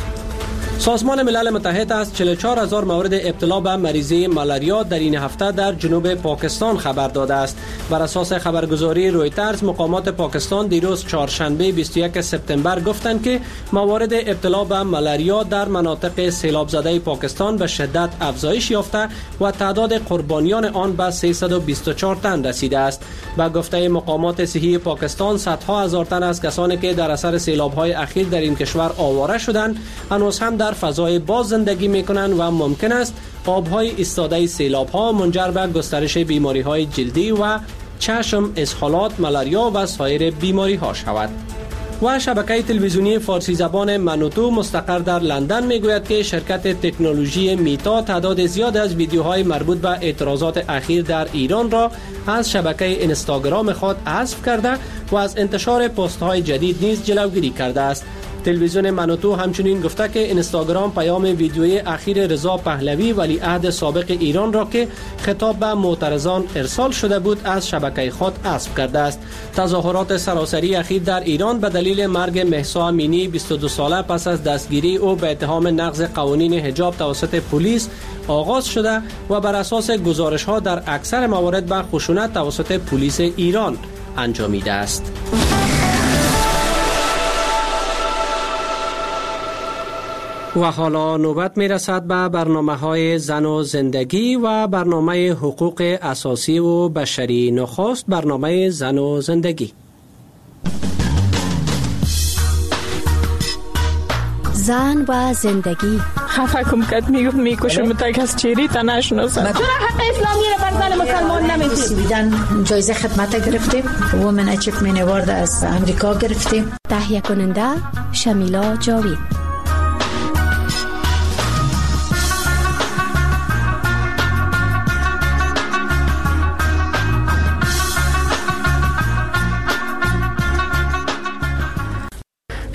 سازمان ملل متحد از چهل و چهار هزار مورد ابتلا به مریضی مالاریا در این هفته در جنوب پاکستان خبر داده است. بر اساس خبرگزاری رویترز، مقامات پاکستان دیروز چهارشنبه بیست و یک سپتامبر گفتند که موارد ابتلا به مالاریا در مناطق سیلاب زده پاکستان به شدت افزایش یافته و تعداد قربانیان آن به سیصد و بیست و چهار تن رسیده است. به گفته مقامات صحی پاکستان، صدها هزار تن از کسانی که در اثر سیلاب‌های اخیر در این کشور آواره شدند، هنوز هم در فضای باز زندگی میکنند و ممکن است آبهای ایستاده سیلاب‌ها منجر به گسترش بیماری‌های جلدی و چشم، اسهالات، مالاریا و سایر بیماری‌ها شود. و شبکه تلویزیونی فارسی زبان منوتو مستقر در لندن میگوید که شرکت تکنولوژی میتا تعداد زیاد از ویدیوهای مربوط به اعتراضات اخیر در ایران را از شبکه اینستاگرام خود حذف کرده و از انتشار پست‌های جدید نیز جلوگیری کرده است. تلویزیون منوتو همچنین گفته که اینستاگرام پیام ویدیویی اخیر رضا پهلوی ولیعهد سابق ایران را که خطاب به معترضان ارسال شده بود از شبکه خود حذف کرده است. تظاهرات سراسری اخیر در ایران به دلیل مرگ مهسا امینی بیست و دو ساله پس از دستگیری او به اتهام نقض قوانین حجاب توسط پلیس آغاز شده و بر اساس گزارش‌ها در اکثر موارد به خشونت توسط پلیس ایران انجامیده است. و حالا نوبت می رسد به برنامه های زن و زندگی و برنامه حقوق اساسی و بشری. نخست برنامه زن و زندگی. زن و زندگی. خفه کم کت میگفت میکشم متک از چیری تا نشناسم. چرا حق اسلامی رو بر زن مسلمان نمیدید؟ بیدن جایزه خدمت گرفتیم. وومن اچیومنت اوارد از امریکا گرفتیم. تهیه کننده شمیلا جاوید.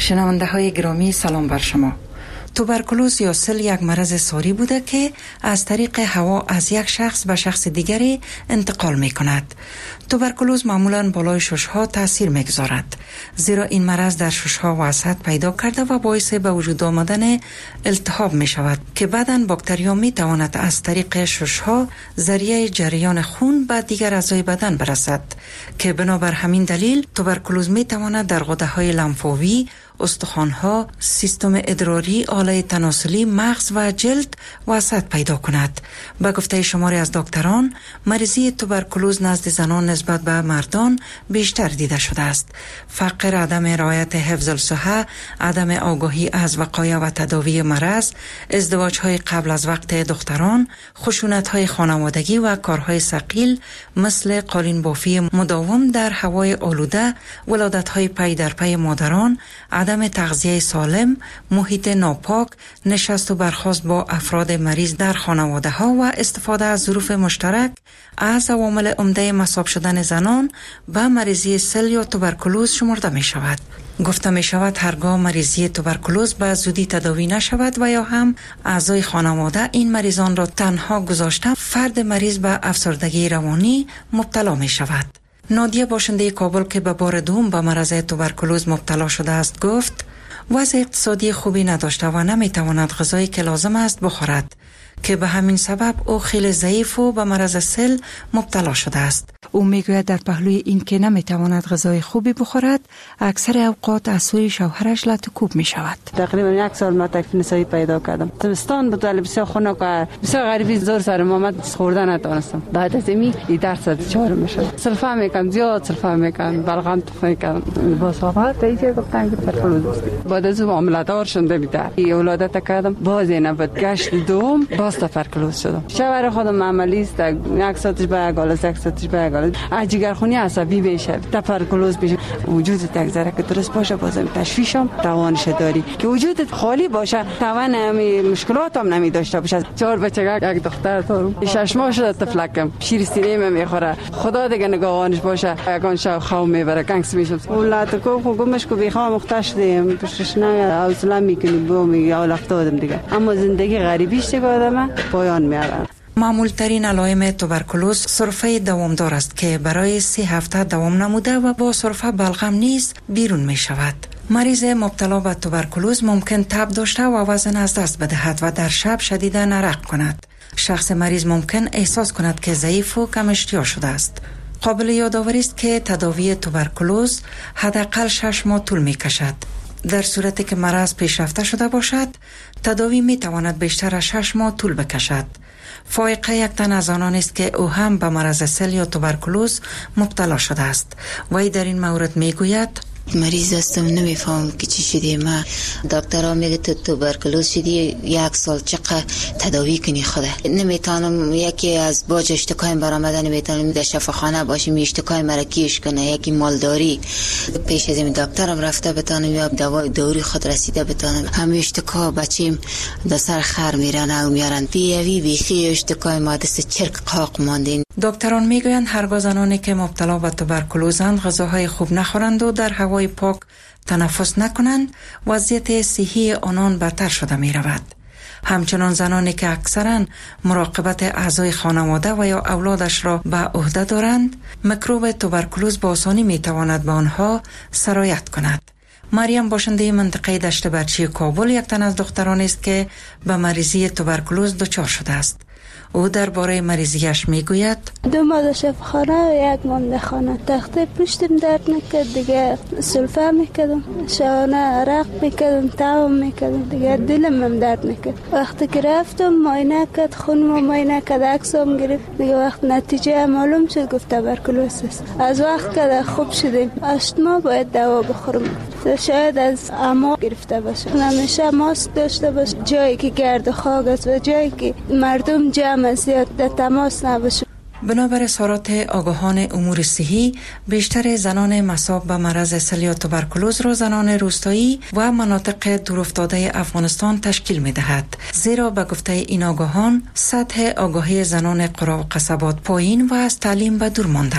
شنونده های گرامی سلام بر شما. توبرکولوز یا سل یک مرض ساری بوده که از طریق هوا از یک شخص به شخص دیگری انتقال می کند. توبرکولوز معمولاً بالای ششها تاثیر می گذارد، زیرا این مرض در ششها وسعت پیدا کرده و باعث به وجود آمدن التهاب می شود که بعداً باکتریا می تواند از طریق ششها ذریعه جریان خون به دیگر اعضای بدن برسد که بنابر همین دلیل توبرکولوز می تواند در غده های لمفاوی، استخوان‌ها، سیستم ادراری، آله تناسلی، مغز و جلد وسعت پیدا کند. به گفته شماری از دکتران، مریضی توبرکولوز نزد زنان نسبت به مردان بیشتر دیده شده است. فقر، عدم رعایت حفظ الصحه، عدم آگاهی از وقایع و تداوی مرض، ازدواج‌های قبل از وقت دختران، خشونت‌های خانوادگی و کارهای ثقیل مثل قالین بافی مداوم در هوای آلوده، ولادت‌های پی در پی مادران، عدم تغذیه سالم، محیط ناپاک، نشست و برخاست با افراد مریض در خانواده ها و استفاده از ظروف مشترک از عوامل عمده مصاب شدن زنان به مریضی سل یا توبرکولوز شمرده می شود. گفته می شود هرگاه مریضی توبرکولوز به زودی تداوی نشود و یا هم اعضای خانواده این مریضان را تنها گذاشته، فرد مریض به افسردگی روانی مبتلا می شود. نادیه باشنده کابل که به بار دوم به مرض توبرکولوز مبتلا شده است گفت وضع اقتصادی خوبی نداشته و نمیتواند غذایی که لازم است بخورد که به همین سبب او خیلی ضعیف و به مرض سل مبتلا شده است. او میگوید در پهلوی این که نمیتواند غذای خوبی بخورد اکثر اوقات از سوی شوهرش لطوکوب می شود. تقریبا یک سال ما تکلیف نسایی پیدا کردم. تابستان بود ولی بسیار خنک و بسیار غریبی زور سرم آمد، خوردن نتونستم. بعد از این درصد چهار میشد. سلفه میکنم، زیاد سلفه میکنم، بلغم تو میکنم. با صحبت ایجا گفتن که توبرکولوز. بعد از معامله دار شده بیدار. ولادت کردم، باز نبود گشت دوم باز توبرکولوز شدم. شوهر خودم عملی است، یک ساعتش به گالس، یک ساعتش به گالس. جگرخونی عصبی میشه، توبرکولوز میشه. وجودت یک ذره که درست باشه بازم تشویشم توانش داری که وجودت خالی باشه توان همین مشکلات هم نمی داشته باشه. چهار بچه، یک دختر دارم، شش ماه شده طفلکم، شیر سینه میخوره. خدا دیگه نگاهانش باشه، یگان شب خواب میبره کنکس میشه. اولاد کو خوگمش کو بیخوام مختش دیم پشتش نه حوصله میکنی بو می یا لفتادم دیگه. اما زندگی غریبیش دیگه آدم پایان میاره. معمول ترین علائم توبرکولوز سرفه دوامدار است که برای سی هفته دوام نموده و با سرفه بلغم نیز بیرون می شود. مریض مبتلا به توبرکولوز ممکن تب داشته و وزن از دست بدهد و در شب شدیداً عرق کند. شخص مریض ممکن احساس کند که ضعیف و کم اشتها شده است. قابل یادآوری است که تداوی توبرکولوز حداقل شش ماه طول می کشد. در صورتی که مرض پیشرفته شده باشد، تداوی می تواند بیشتر از شش ماه طول بکشد. فائقه یک تن از آنان است که او هم به مرض سل یا توبرکولوز مبتلا شده است. وی در این مورد می گوید مریض هستم، نمیفهم که چی شده. ما دکترها میگه تو توبرکولوز شدی، یک سال چقدر تداوی کنی خوده. نمیتونم یکی از باج اشتکای برآمده، نمیتونم در شفاخانه باشیم اشتکای مرکیش کنه، یکی مالداری پیش از این دکترم رفته بتونم یا دوای دوری خود رسیده بتونم. همه اشتکا بچیم در سر خر میرن او میارن بیوی بیخی اشتکای ما دست چرک قاق ماندین. دکتران میگویند هرگاه زنانی که مبتلا به توبرکولوزند غذاهای خوب نخورند و در هوای پاک تنفس نکنند، وضعیت صحی آنان بدتر شده می رود. همچنان زنانی که اکثرا مراقبت اعضای خانواده و یا اولادش را به عهده دارند، میکروب توبرکولوز با آسانی می تواند به آنها سرایت کند. مریم باشنده منطقه دشت برچی کابل یک تن از دختران است که به مریضی توبرکولوز دچار شده است. او درباره مریضیش میگوید دو ماه شفاخانه و یک ماه خانه. تخته پشتم درد میکرد دیگه، سلفه میکردم، شانه عرق میکردم، تاوم میکردم دیگه، دلم هم درد میکرد. وقتی که رفتم معاینه کرد، خونم معاینه کرد، عکسم گرفت دیگه. وقت نتیجه معلوم شد گفت توبرکولوز است. از وقت که خوب شدیم هشت ماه باید دوا بخورم. شاید از اما گرفته باشه. همیشه ماسک داشته باشه، جایی که گرد و خاک است و جایی که مردم جمع زیاد در تماس نباشه. بنابر اظهارات آگاهان امور صحی، بیشتر زنان مصاب به مرض سل یا توبرکولوز را زنان روستایی و مناطق دورافتاده افغانستان تشکیل می دهد. زیرا به گفته این آگاهان سطح آگاهی زنان قرا و قصبات پایین و از تعلیم به دور ماندند.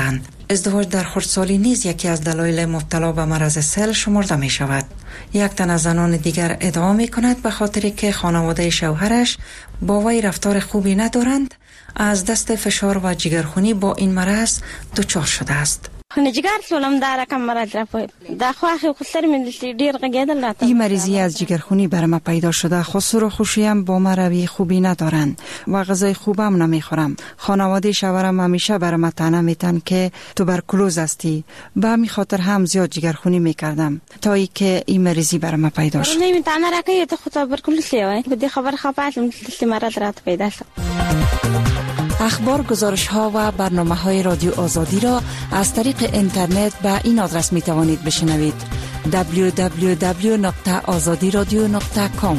ازدواج در خردسالی نیز یکی از دلایل مبتلا به مرض سل شمرده می شود. یک تن از زنان دیگر ادعا می کند به خاطری که خانواده شوهرش با وی رفتار خوبی ندارند، از دست فشار و جگرخونی با این مرض دچار شده است. این مریضی از جگرخونی بر ما پیدا شده. خسر و خوشیم با ما روی خوبی ندارند و غذای خوبم نمیخورم. خانواده شوهرم همیشه بر ما طعنه میتن که توبرکلوز هستی. به همین خاطر هم زیاد جگرخونی میکردم تا ای که این مریضی بر ما پیدا شد. اخبار، گزارش ها و برنامه های رادیو آزادی را از طریق اینترنت به این آدرس می توانید بشنوید: دبلیو دبلیو دبلیو نقطه آزادی رادیو نقطه کام.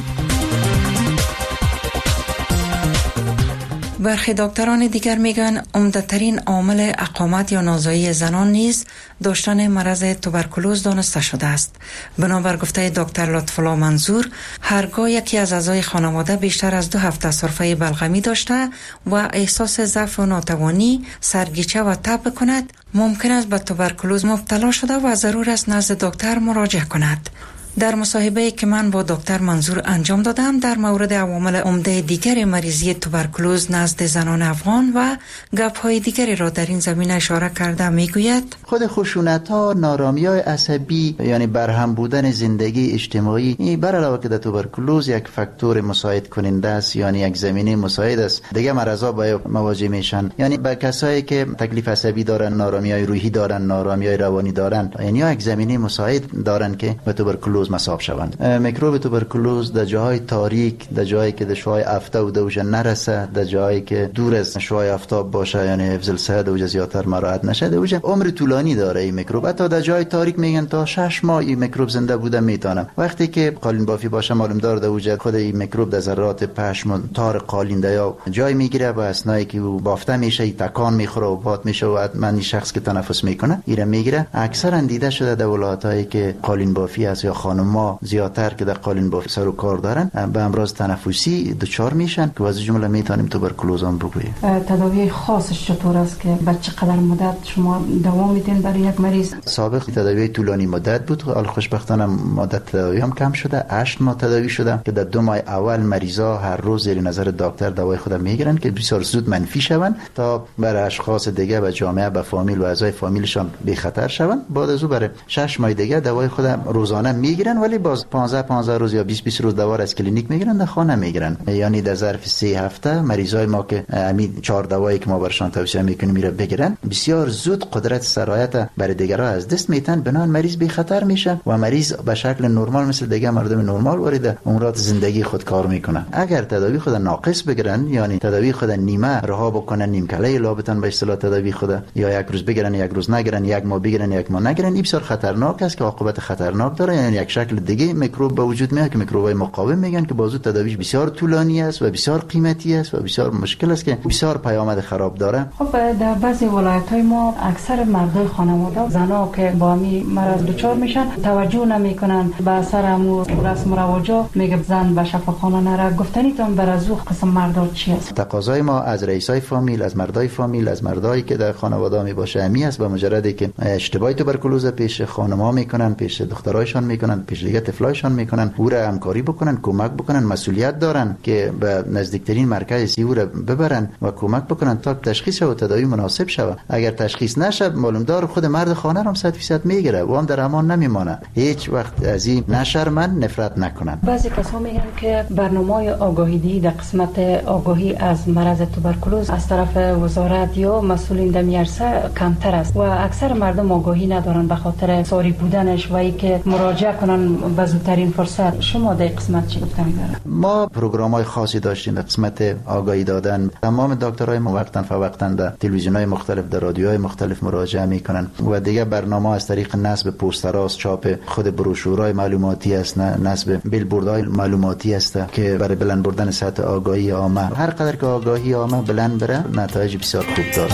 برخی دکتران دیگر میگن عمده‌ترین عامل اقامت یا نازایی زنان نیز داشتن مرض توبرکلوز دانسته شده است. بنابر گفته دکتر لطف‌الله منظور، هرگاه یکی از اعضای خانواده بیشتر از دو هفته سرفه بلغمی داشته و احساس ضعف و ناتوانی، سرگیچه و تب کند، ممکن است به توبرکلوز مبتلا شده و ضرور است نزد دکتر مراجعه کند. در مصاحبه‌ای که من با دکتر منظور انجام دادم در مورد عوامل عمده دیگر مریضی توبرکلوز نزد زنان افغان و گپ‌های دیگری را در این زمینه اشاره کرده میگوید: خود خشونت‌ها، نارامی‌های عصبی، یعنی برهم بودن زندگی اجتماعی، این بر علاوه که توبرکلوز یک فاکتور مساعد کننده است، یعنی یک زمینه مساعد است، دیگه مرضا با مواجه میشن. یعنی به کسایی که تکلیف عصبی دارن، نارامی‌های روحی دارن، نارامی‌های روانی دارن، یعنی یک زمینه مساعد دارن که به توبرکلوز مصاب شوند. میکروب توبرکلوز در جاهای تاریک، در جایی که شعاع آفتاب و دوش نرسه، در جایی که دور از شعاع آفتاب باشه، یعنی حفظ الصحت و زیادتر مراعات نشه، دوش عمر طولانی داره این میکروب. حتی در جای تاریک میگن تا شش ماه این میکروب زنده بوده میتونه. وقتی که قالین بافی باشه، معلوم داره دوج خود این میکروب در ذرات پشم و تار قالین یا جای میگیره و اسنایی که بافته میشه، تکان میخوره و باد میشه و حتما این شخص که تنفس میکنه ایره میگیره. اکثرا دیده شده در ولایتایی که قالین بافی است یا ما زیادتر که در قالین بافی سر و کار دارن به امراض تنفسی دچار میشن که از جمله میتونیم توبرکلوز هم بگوییم. تداوی خاصش چطور است که بر چقدر مدت شما دوام میدین برای یک مریض؟ سابق تداوی طولانی مدت بود، حال خوشبختانه مدت تداوی هم کم شده، هشت ماه تداوی شده که در دو ماه اول مریضا هر روز زیر نظر دکتر دوای خود میگیرن که بسیار زود منفی شون تا برای اشخاص دیگه و جامعه و فامیل و اعضای فامیلشان بی خطر شون. بعد از اون برای شش ماه دیگه دوای خود روزانه میگیرن، ولی باز پانزده پانزده روز یا بیست بیست روز دوار از کلینیک میگیرن، در خانه میگیرن. یعنی در ظرف سه هفته مریضای ما که همین چهار دوایی که ما برشان توصیه میکنیم میره بگیرن، بسیار زود قدرت سرایت برای دیگرها از دست میتن، بنان مریض بی خطر میشه و مریض به شکل نرمال مثل دیگه مردم نرمال وارد امورات زندگی خود کار میکنه. اگر تداوی خود ناقص بگیرن، یعنی تداوی خود نیمه رها بکنن، نیم کله لابتن به اصطلاح تداوی خود، یا یک روز بگیرن یک روز نگیرن، یک ماه بگیرن یک ماه نگیرن، این بسیار خطرناک است که عاقبت خطرناک داره. یعنی یک شکل دیگه میکروب به وجود میاد که میکروبای مقاوم میگن که بازو تداویش بسیار طولانی است و بسیار قیمتی است و بسیار مشکل است که بسیار پیامد خراب داره. خب در بعضی ولایت‌های ما اکثر مردای خانواده زنا که با می مرض دچار میشن توجه نمیکنن به اثر امو رسم و رواجا، میگه زن به شفاخانه نره. گفتنیتون بر از اون قسم مردا چی است؟ تقاضای ما از رئیسای فامیل، از مردای فامیل، از مردایی که در خانواده می باشه امی است، به مجردی که اشتباه توبرکلوز پیش خانم‌ها میکنن، پیش دخترایشان میکنن، پیش دیگه طفلایشان میکنن، او را همکاری بکنن، کمک بکنن، مسئولیت دارن که به نزدیکترین مرکز سی او را ببرن و کمک بکنن تا تشخیص و تداوی مناسب شود. اگر تشخیص نشه، معلوم دار خود مرد خانه هم صد درصد میگیره و هم در امان نمیمانه. هیچ وقت از این نشرمن نفرت نکنن. بعضی کسا میگن که برنامه آگاهی در قسمت آگاهی از مرض توبرکلوز از طرف وزارت یا مسئولین در میرسه کمتر است و اکثر مردم آگاهی ندارن به خاطر ساری بودنش و اینکه مراجعه کنن به زودترین فرصت. شما در قسمت چی گفتن داره؟ ما پروگرام‌های خاصی داشتیم در قسمت آگاهی دادن. تمام دکترای ما وقتاً فوقتاً در تلویزیون‌های مختلف، در رادیوهای مختلف مراجعه میکنن و دیگه برنامه از طریق نصب پوستراست، چاپ خود بروشورهای معلوماتی است، نصب بیلبوردهای معلوماتی است که برای بلند بردن سطح آگاهی عامه. هر قدر که آگاهی عامه بلند بره، نتایج بسیار خوب داره.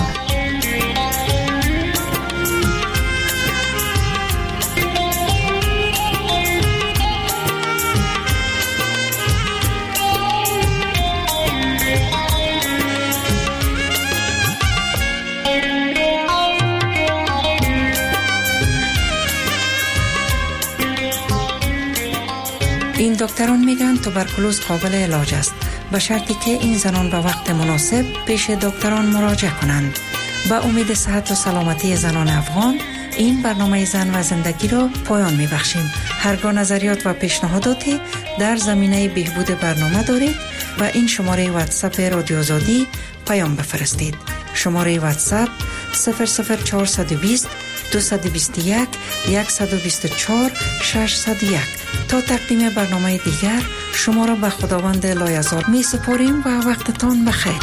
این دکتران میگن توبرکلوز قابل علاج است به شرطی که این زنان به وقت مناسب پیش دکتران مراجعه کنند. با امید صحت و سلامتی زنان افغان این برنامه زن و زندگی را پایان میبخشیم. هرگاه نظریات و پیشنهاداتی در زمینه بهبود برنامه دارید و این شماره واتساپ رادیو آزادی پیام بفرستید. شماره واتساپ صفر صفر چهار دو صفر دو دو یک یک دو چهار شش صفر یک. تا تقدیم برنامه دیگر شما را به خداوند لایزال می سپاریم و وقتتان بخیر.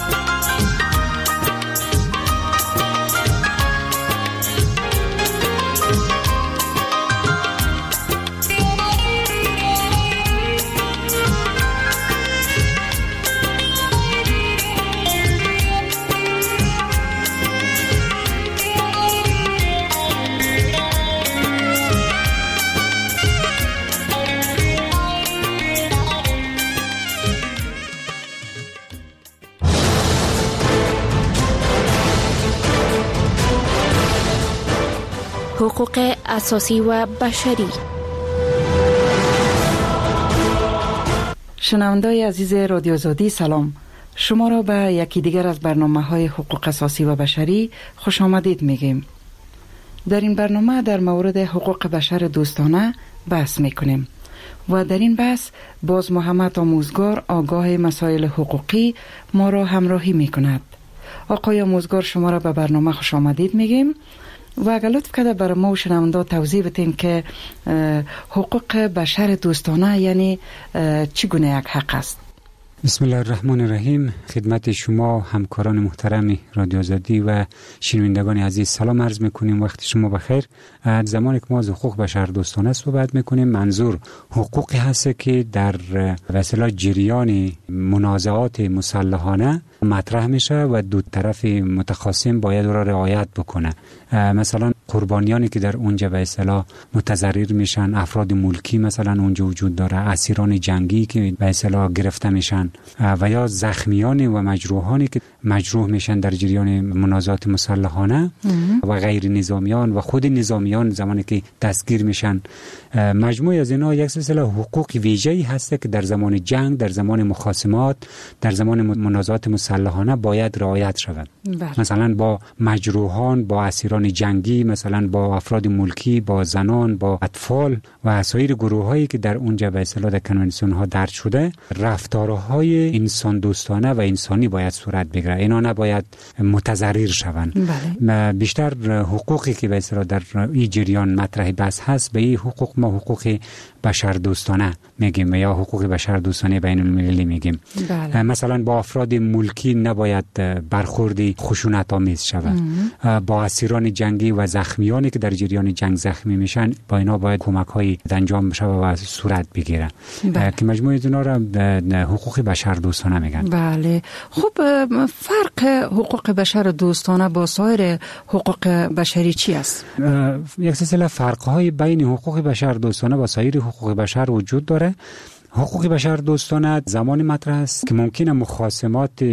حقوق اساسی و بشری. شنوندای عزیز رادیو آزادی سلام. شما را به یکی دیگر از برنامه‌های حقوق اساسی و بشری خوش آمدید میگیم. در این برنامه در مورد حقوق بشر دوستانه بحث میکنیم و در این بحث باز محمد آموزگار آگاه مسائل حقوقی ما را همراهی میکند. آقای آموزگار شما را به برنامه خوش آمدید میگیم و اگر لطف کرده برای ما و شنونده توضیح بدین که حقوق بشر دوستانه یعنی چگونه یک حق است؟ بسم الله الرحمن الرحیم. خدمت شما همکاران محترم رادیو آزادی و شنوندگان عزیز سلام عرض میکنیم. وقت شما بخیر. زمانی که ما از حقوق بشر دوستانه صحبت میکنیم منظور حقوقی هست که در وسیله جریان منازعات مسلحانه مطرح میشه و دو طرف متخاصم باید را رعایت بکنه. مثلا قربانیانی که در اونجا به اصطلاح متضرر میشن، افراد ملکی مثلا اونجا وجود داره، اسیران جنگی که به اصطلاح گرفته میشن و یا زخمیان و مجروحانی که مجروح میشن در جریان منازعات مسلحانه و غیر نظامیان و خود نظامیان زمانی که دستگیر میشن. مجموعه از اینا یک سلسله حقوق ویژه‌ای هست که در زمان جنگ، در زمان مخاصمات، در زمان منازعات مسلحانه باید رعایت شود. بله. مثلا با مجروحان، با اسیران جنگی، مثلا با افراد ملکی، با زنان، با اطفال و سایر گروه‌هایی که در اونجا به اصطلاح در کنوانسیون ها درج شده رفتارهای انسان دوستانه و انسانی باید صورت بگیره. اینا نباید متضرر شوند. بله. بیشتر حقوقی که به اصطلاح در این جریان مطرح بحث هست به این حقوق ما حقوق بشر دوستانه میگیم یا حقوق بشر دوستانه بین المللی میگیم. بله. مثلا با افراد ملکی نباید برخوردی خشونت آمیز شود. با اسیران جنگی و زخمیانی که در جریان جنگ زخمی میشن با اینا باید کمک های انجام شود و صورت بگیره. بله. که مجموعه اینا را حقوق بشر دوستانه میگن. بله. خب فرق حقوق بشر دوستانه با سایر حقوق بشری چی است؟ یک سلسله فرق های بین حقوق بشر دوستانه و سایر حقوق بشر وجود داره. حقوق بشر دوستانه زمانی مطرح است که ممکنه مخاصمات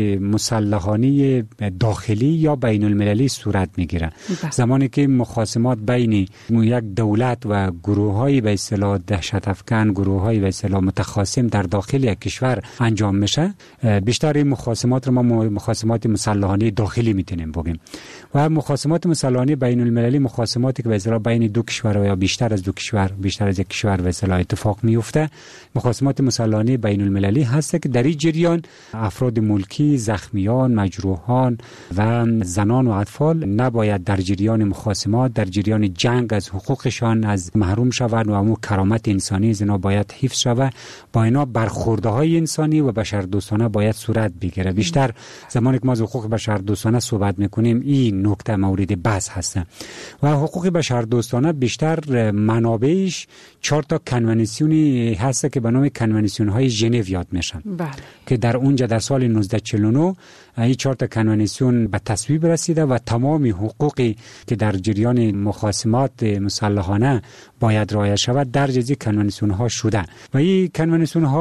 مسلحانه داخلی یا بین المللی صورت میگیره. زمانی که مخاصمات بین یک دولت و گروه‌های به اصطلاح دهشت افکن، گروه‌های به اصطلاح متخاصم در داخل یک کشور انجام میشه، بیشتر این مخاصمات رو ما مخاصمات مسلحانه داخلی میتونیم بگیم. و مخاصمات مسلحانه بین المللی مخاصماتی که به اصطلاح بین دو کشور یا بیشتر از دو کشور، بیشتر از یک کشور به اصطلاح اتفاق میفته. مخاصمات مسلحانه بین المللی هست که در این جریان افراد ملکی، زخمیان، مجروحان و زنان و اطفال نباید در جریان مخاصمات، در جریان جنگ از حقوقشان از محروم شوند و امو کرامت انسانی از اینا باید حفظ شود. با اینا برخورده های انسانی و بشر دوستانه باید صورت بگیره. بیشتر زمانی که ما از حقوق بشر دوستانه صحبت میکنیم این نکته مورد بحث هست. و حقوق بشر دوستانه بیشتر منابعش چهار تا کنوانسیونی هست که به نام کنوانسیون های ژنو یاد میشن. بله. که در اونجا در سال نوزده و چهل و نه این چهار تا کنوانسیون به تصویب رسیده و تمام حقوقی که در جریان مخاصمات مسلحانه باید رعایت شود در جزی کنوانسیون ها شده و این کنوانسیون ها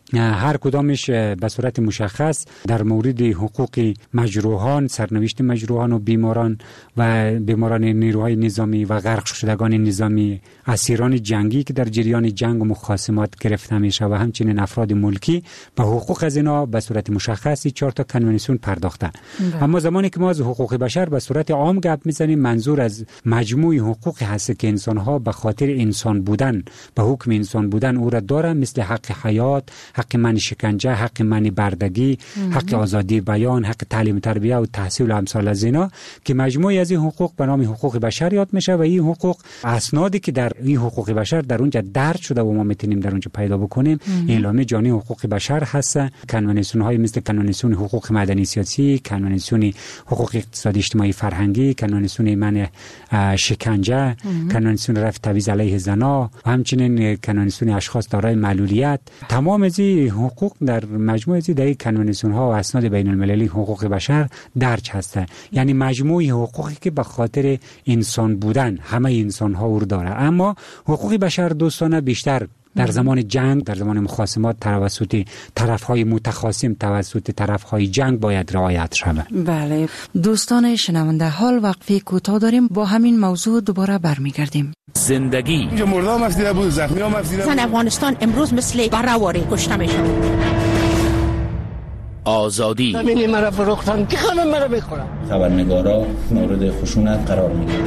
هر کدامش به صورت مشخص در مورد حقوق مجروحان، سرنوشت مجروحان و بیماران و بیماران نیروهای نظامی و غرق شدگان نظامی، اسیران جنگی که در جریان جنگ و مخاصمات گرفته میشه و همچنین افراد ملکی به حقوق از اینا به صورت مشخصی چهار تا کنوانسیون پرداخته. اما زمانی که ما از حقوق بشر به صورت عام گپ میزنیم، منظور از مجموع حقوقی هست که انسان ها به خاطر انسان بودن، به حکم انسان بودن او را دارن، مثل حق حیات، حق منع شکنجه، حق منع بردگی، حق آزادی بیان، حق تعلیم تربیه و تحصیل و امثال از اینا، که مجموعی از این حقوق به نام حقوق بشر یاد میشه و این حقوق اسنادی که در این حقوق بشر در اونجا درج شده و ما میتونیم در اونجا پیدا بکنیم، اعلامیه جهانی حقوق بشر هست، کنوانسیون های مثل کنوانسیون حقوق مدنی سیاسی، کنوانسیون حقوق اقتصادی اجتماعی فرهنگی، کنوانسیون منع شکنجه، کنوانسیون رفع تبعیض علیه زنان و همچنین کنوانسیون اشخاص دارای معلولیت. تمام از این حقوق در مجموعه از این کنوانسیون ها و اسناد بین المللی حقوق بشر درج هست. یعنی مجموعه حقوقی که به خاطر انسان بودن همه انسان ها رو داره. اما حقوق بشر دوستانه بیشتر در زمان جنگ، در زمان مخاصمات توسط طرف‌های متخاصم، توسط طرف‌های جنگ باید رعایت شود. بله دوستان شنونده، حال وقفه کوتاه داریم، با همین موضوع دوباره برمیگردیم. زندگی اینجا مردم افسیده بود، زخمی هم افسیده بود. افغانستان امروز مثل براواری کشته میشه. آزادی همین مرا فروختن که خانم مرا بخورن. خبرنگارا مورد خشونت قرار میگیرن.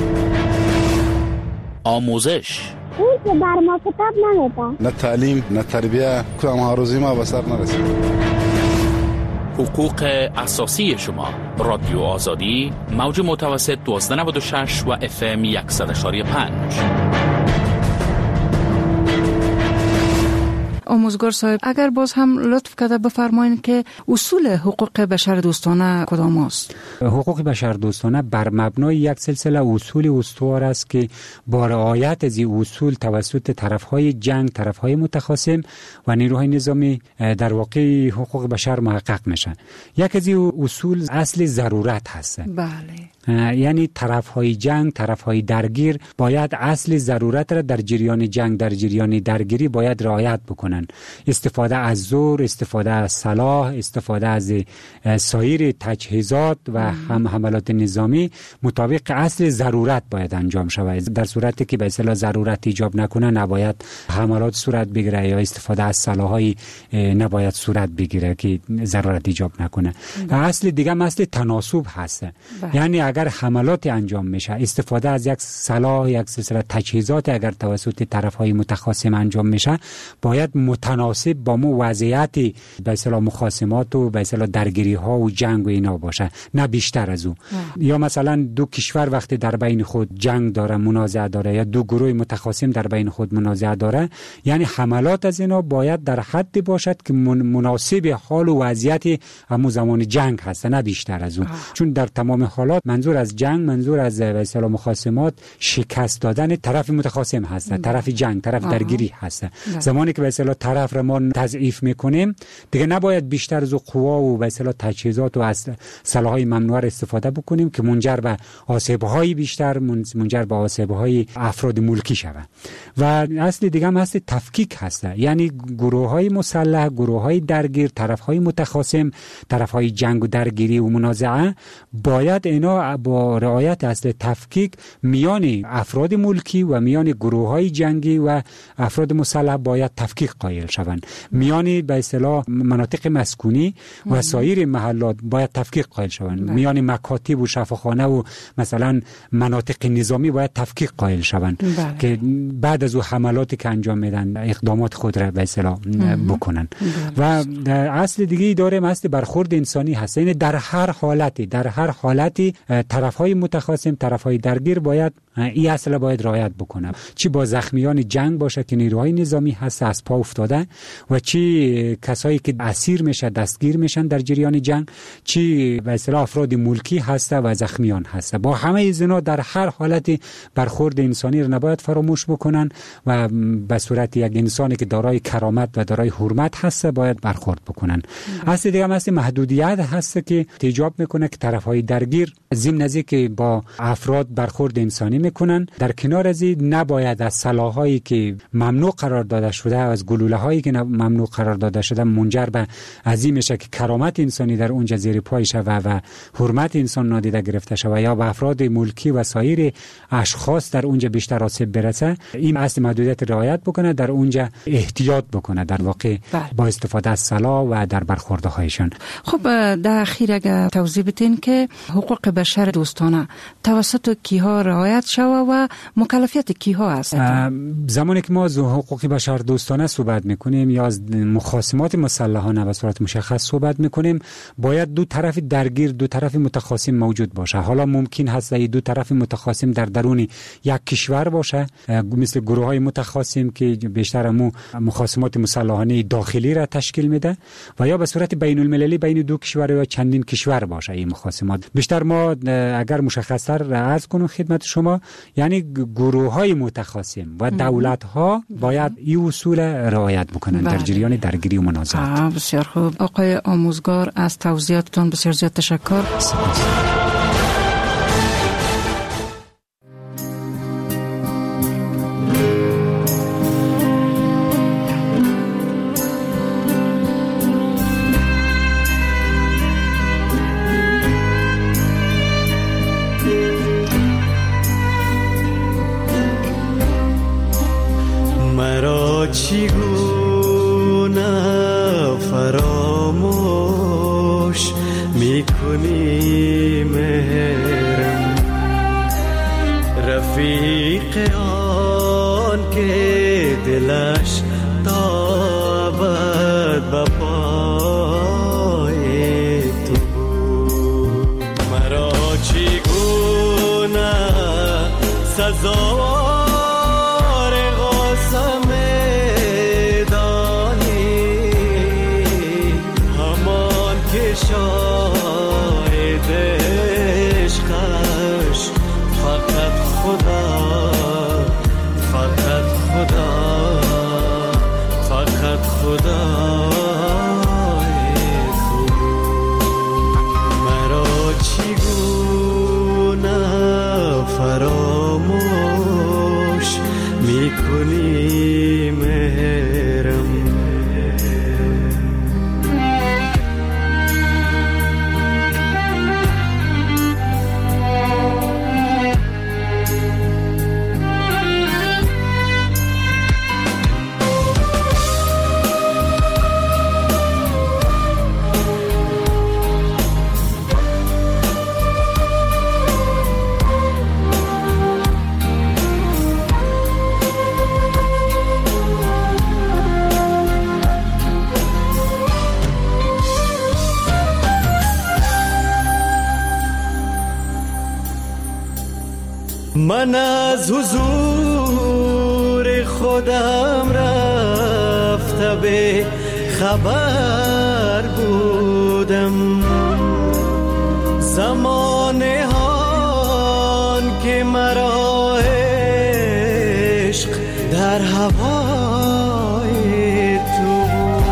آموزش اون که بر ما کتاب نمیده، نه تعلیم نه تربیه، کدام هاروزی ما به سر نرسید. حقوق اساسی شما. رادیو آزادی، موج متوسط دوازده نود و شش و اف ام صد و یک و پنج. آموزگار صاحب، اگر باز هم لطف کرده بفرمایید که اصول حقوق بشر دوستانه کدام است؟ حقوق بشر دوستانه بر مبنای یک سلسله اصول استوار است که با رعایت از این اصول توسط طرفهای جنگ، طرفهای متخاصم و نیروهای نظامی در واقع حقوق بشر محقق میشن. یک از این اصول اصل ضرورت هست. بله. یعنی طرفهای جنگ، طرفهای درگیر باید اصل ضرورت را در جریان جنگ، در جریان درگیری باید رعایت بکنن. استفاده از زور، استفاده از سلاح، استفاده از سایر تجهیزات و هم حملات نظامی مطابق اصل ضرورت باید انجام شود. در صورتی که به اصطلاح ضرورت ایجاب نکنه نباید حملات صورت بگیره یا استفاده از سلاح‌های نباید صورت بگیره که ضرورت ایجاب نکنه. اصل دیگه اصل تناسب هست. یعنی اگر حملات انجام میشه، استفاده از یک سلاح، یک سلسله تجهیزات اگر توسط طرف‌های متخاصم انجام میشه، باید متناسب با مو وضعیت به اصطلاح مخاصمات و به اصطلاح درگیری ها و جنگ و اینا باشه، نه بیشتر از او. یا مثلا دو کشور وقتی در بین خود جنگ داره، منازعه داره، یا دو گروه متخاصم در بین خود منازعه داره، یعنی حملات از اینا باید در حد باشد که مناسب حال و وضعیت همون زمان جنگ هست، نه بیشتر از اون. چون در تمام حالات منظور از جنگ، منظور از به اصطلاح مخاصمات شکست دادن طرف متخاصم هست، طرف جنگ، طرف آه. درگیری هست. زمانی که به اصطلاح طرف را ما تضعیف میکنیم، دیگه نباید بیشتر از قوا و به اصطلاح تجهیزات و سلاح‌های ممنوعه استفاده بکنیم که منجر به آسیب‌های بیشتر، منجر به آسیب‌های افراد ملکی شود. و اصل دیگه هم هست تفکیک هست، یعنی گروه‌های مسلح، گروه‌های درگیر، طرف‌های متخاصم، طرف‌های جنگ و درگیری و منازعه باید اینا با رعایت اصل تفکیک میان افراد ملکی و میان گروه‌های جنگی و افراد مسلح باید تفکیک قائل شوند. میان به اصطلاح مناطق مسکونی و سایر محلات باید تفکیک قائل شوند. میان مکاتب و شفاخانه و مثلا مناطق نظامی باید تفکیک قائل شوند که بعد از او حملاتی که انجام میدن اقدامات خود را به اصطلاح بکنن. و اصل دیگه داره اصل برخورد انسانی هست. یعنی در هر حالتی، در هر حالتی طرفهای متخاصم، طرفهای درگیر باید این اصل باید رعایت بکنه. چی با زخمیان جنگ باشه که نیروهای نظامی هست از پا افتاده، و چی کسایی که اسیر میشه، دستگیر میشن در جریان جنگ، چی به اصطلاح افراد ملکی هست و زخمیان هست. با همه اینا در هر حالتی برخورد انسانی را نباید فراموش بکنن و به صورت یک انسانی که دارای کرامت و دارای حرمت هست باید برخورد بکنن. اصل دیگه هم اصل محدودیت هست که ایجاب میکنه که طرفهای درگیر ضمن از اینکه با افراد برخورد انسانی میکنن. در کنار از این نباید از سلاحایی که ممنوع قرار داده شده، از گلوله هایی که ممنوع قرار داده شده منجر به ازی میشه که کرامت انسانی در اونجا زیر پای شوه و حرمت انسان نادیده گرفته شوه یا به افراد ملکی و سایر اشخاص در اونجا بیشتر آسیب برسه. این اصل محدودیت رعایت بکنه، در اونجا احتیاط بکنه در واقع با استفاده از سلاح و در برخورده هایشان. خب در اخیر اگر توضیح بدین که حقوق بشر دوستانه توسط کیها رعایت شوه و مکلفیت کیها است؟ زمانی که ما از حقوق بشر دوستانه صحبت میکنیم یا از مخاصمات مسلحانه به صورت مشخص صحبت میکنیم، باید دو طرف درگیر، دو طرف متخاصم موجود باشه. حالا ممکن هست این دو طرف متخاصم در درون یک کشور باشه، مثل گروه های متخاصم که بیشتر مو مخاصمات مسلحانه داخلی را تشکیل میده، و یا به صورت بین المللی بین دو کشور یا چندین کشور باشه این مخاصمات. بیشتر ما اگر مشخص‌تر عرض کنم خدمت شما، یعنی گروه های متخاصم و دولت ها باید این اصول رعایت بکنن در جریان درگیری و منازعات. بسیار خوب آقای آموزگار، از توضیحاتتون بسیار زیاد تشکر. چگونه فراموش میکنی مهرم، رفیق آن که دلش تا ابد به پای تو بود. مرا چگونه سزا شاید عشقش فقط خدا، فقط خدا، فقط خدا تو. مرا چگونه فراموش میکنی مهرم، من از حضور خودم رفته به خبر بودم، زمانه هان که مرا عشق در هوای تو،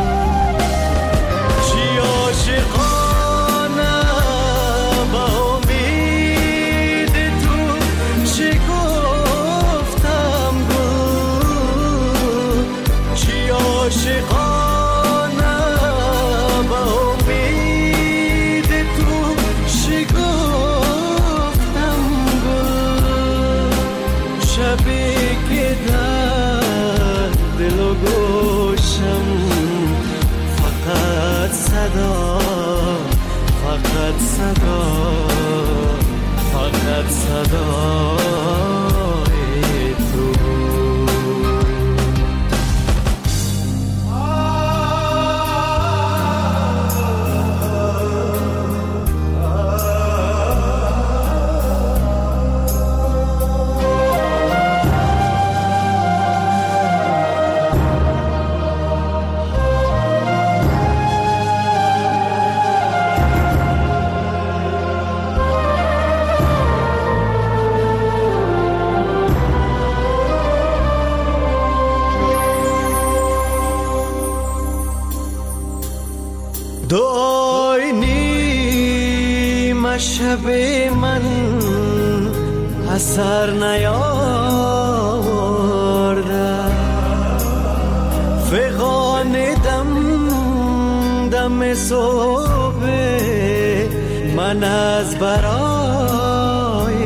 چی عاشقانه با امید تو، چی گفتم گل، چی عاشقانه با امید تو، چی گفتم گل، شبی که در دل و گوشم فقط صدا، فقط صدا، فقط صدای تو. دعای نیمه شب من اثر نیاورده فغان دم دم صبح من از برای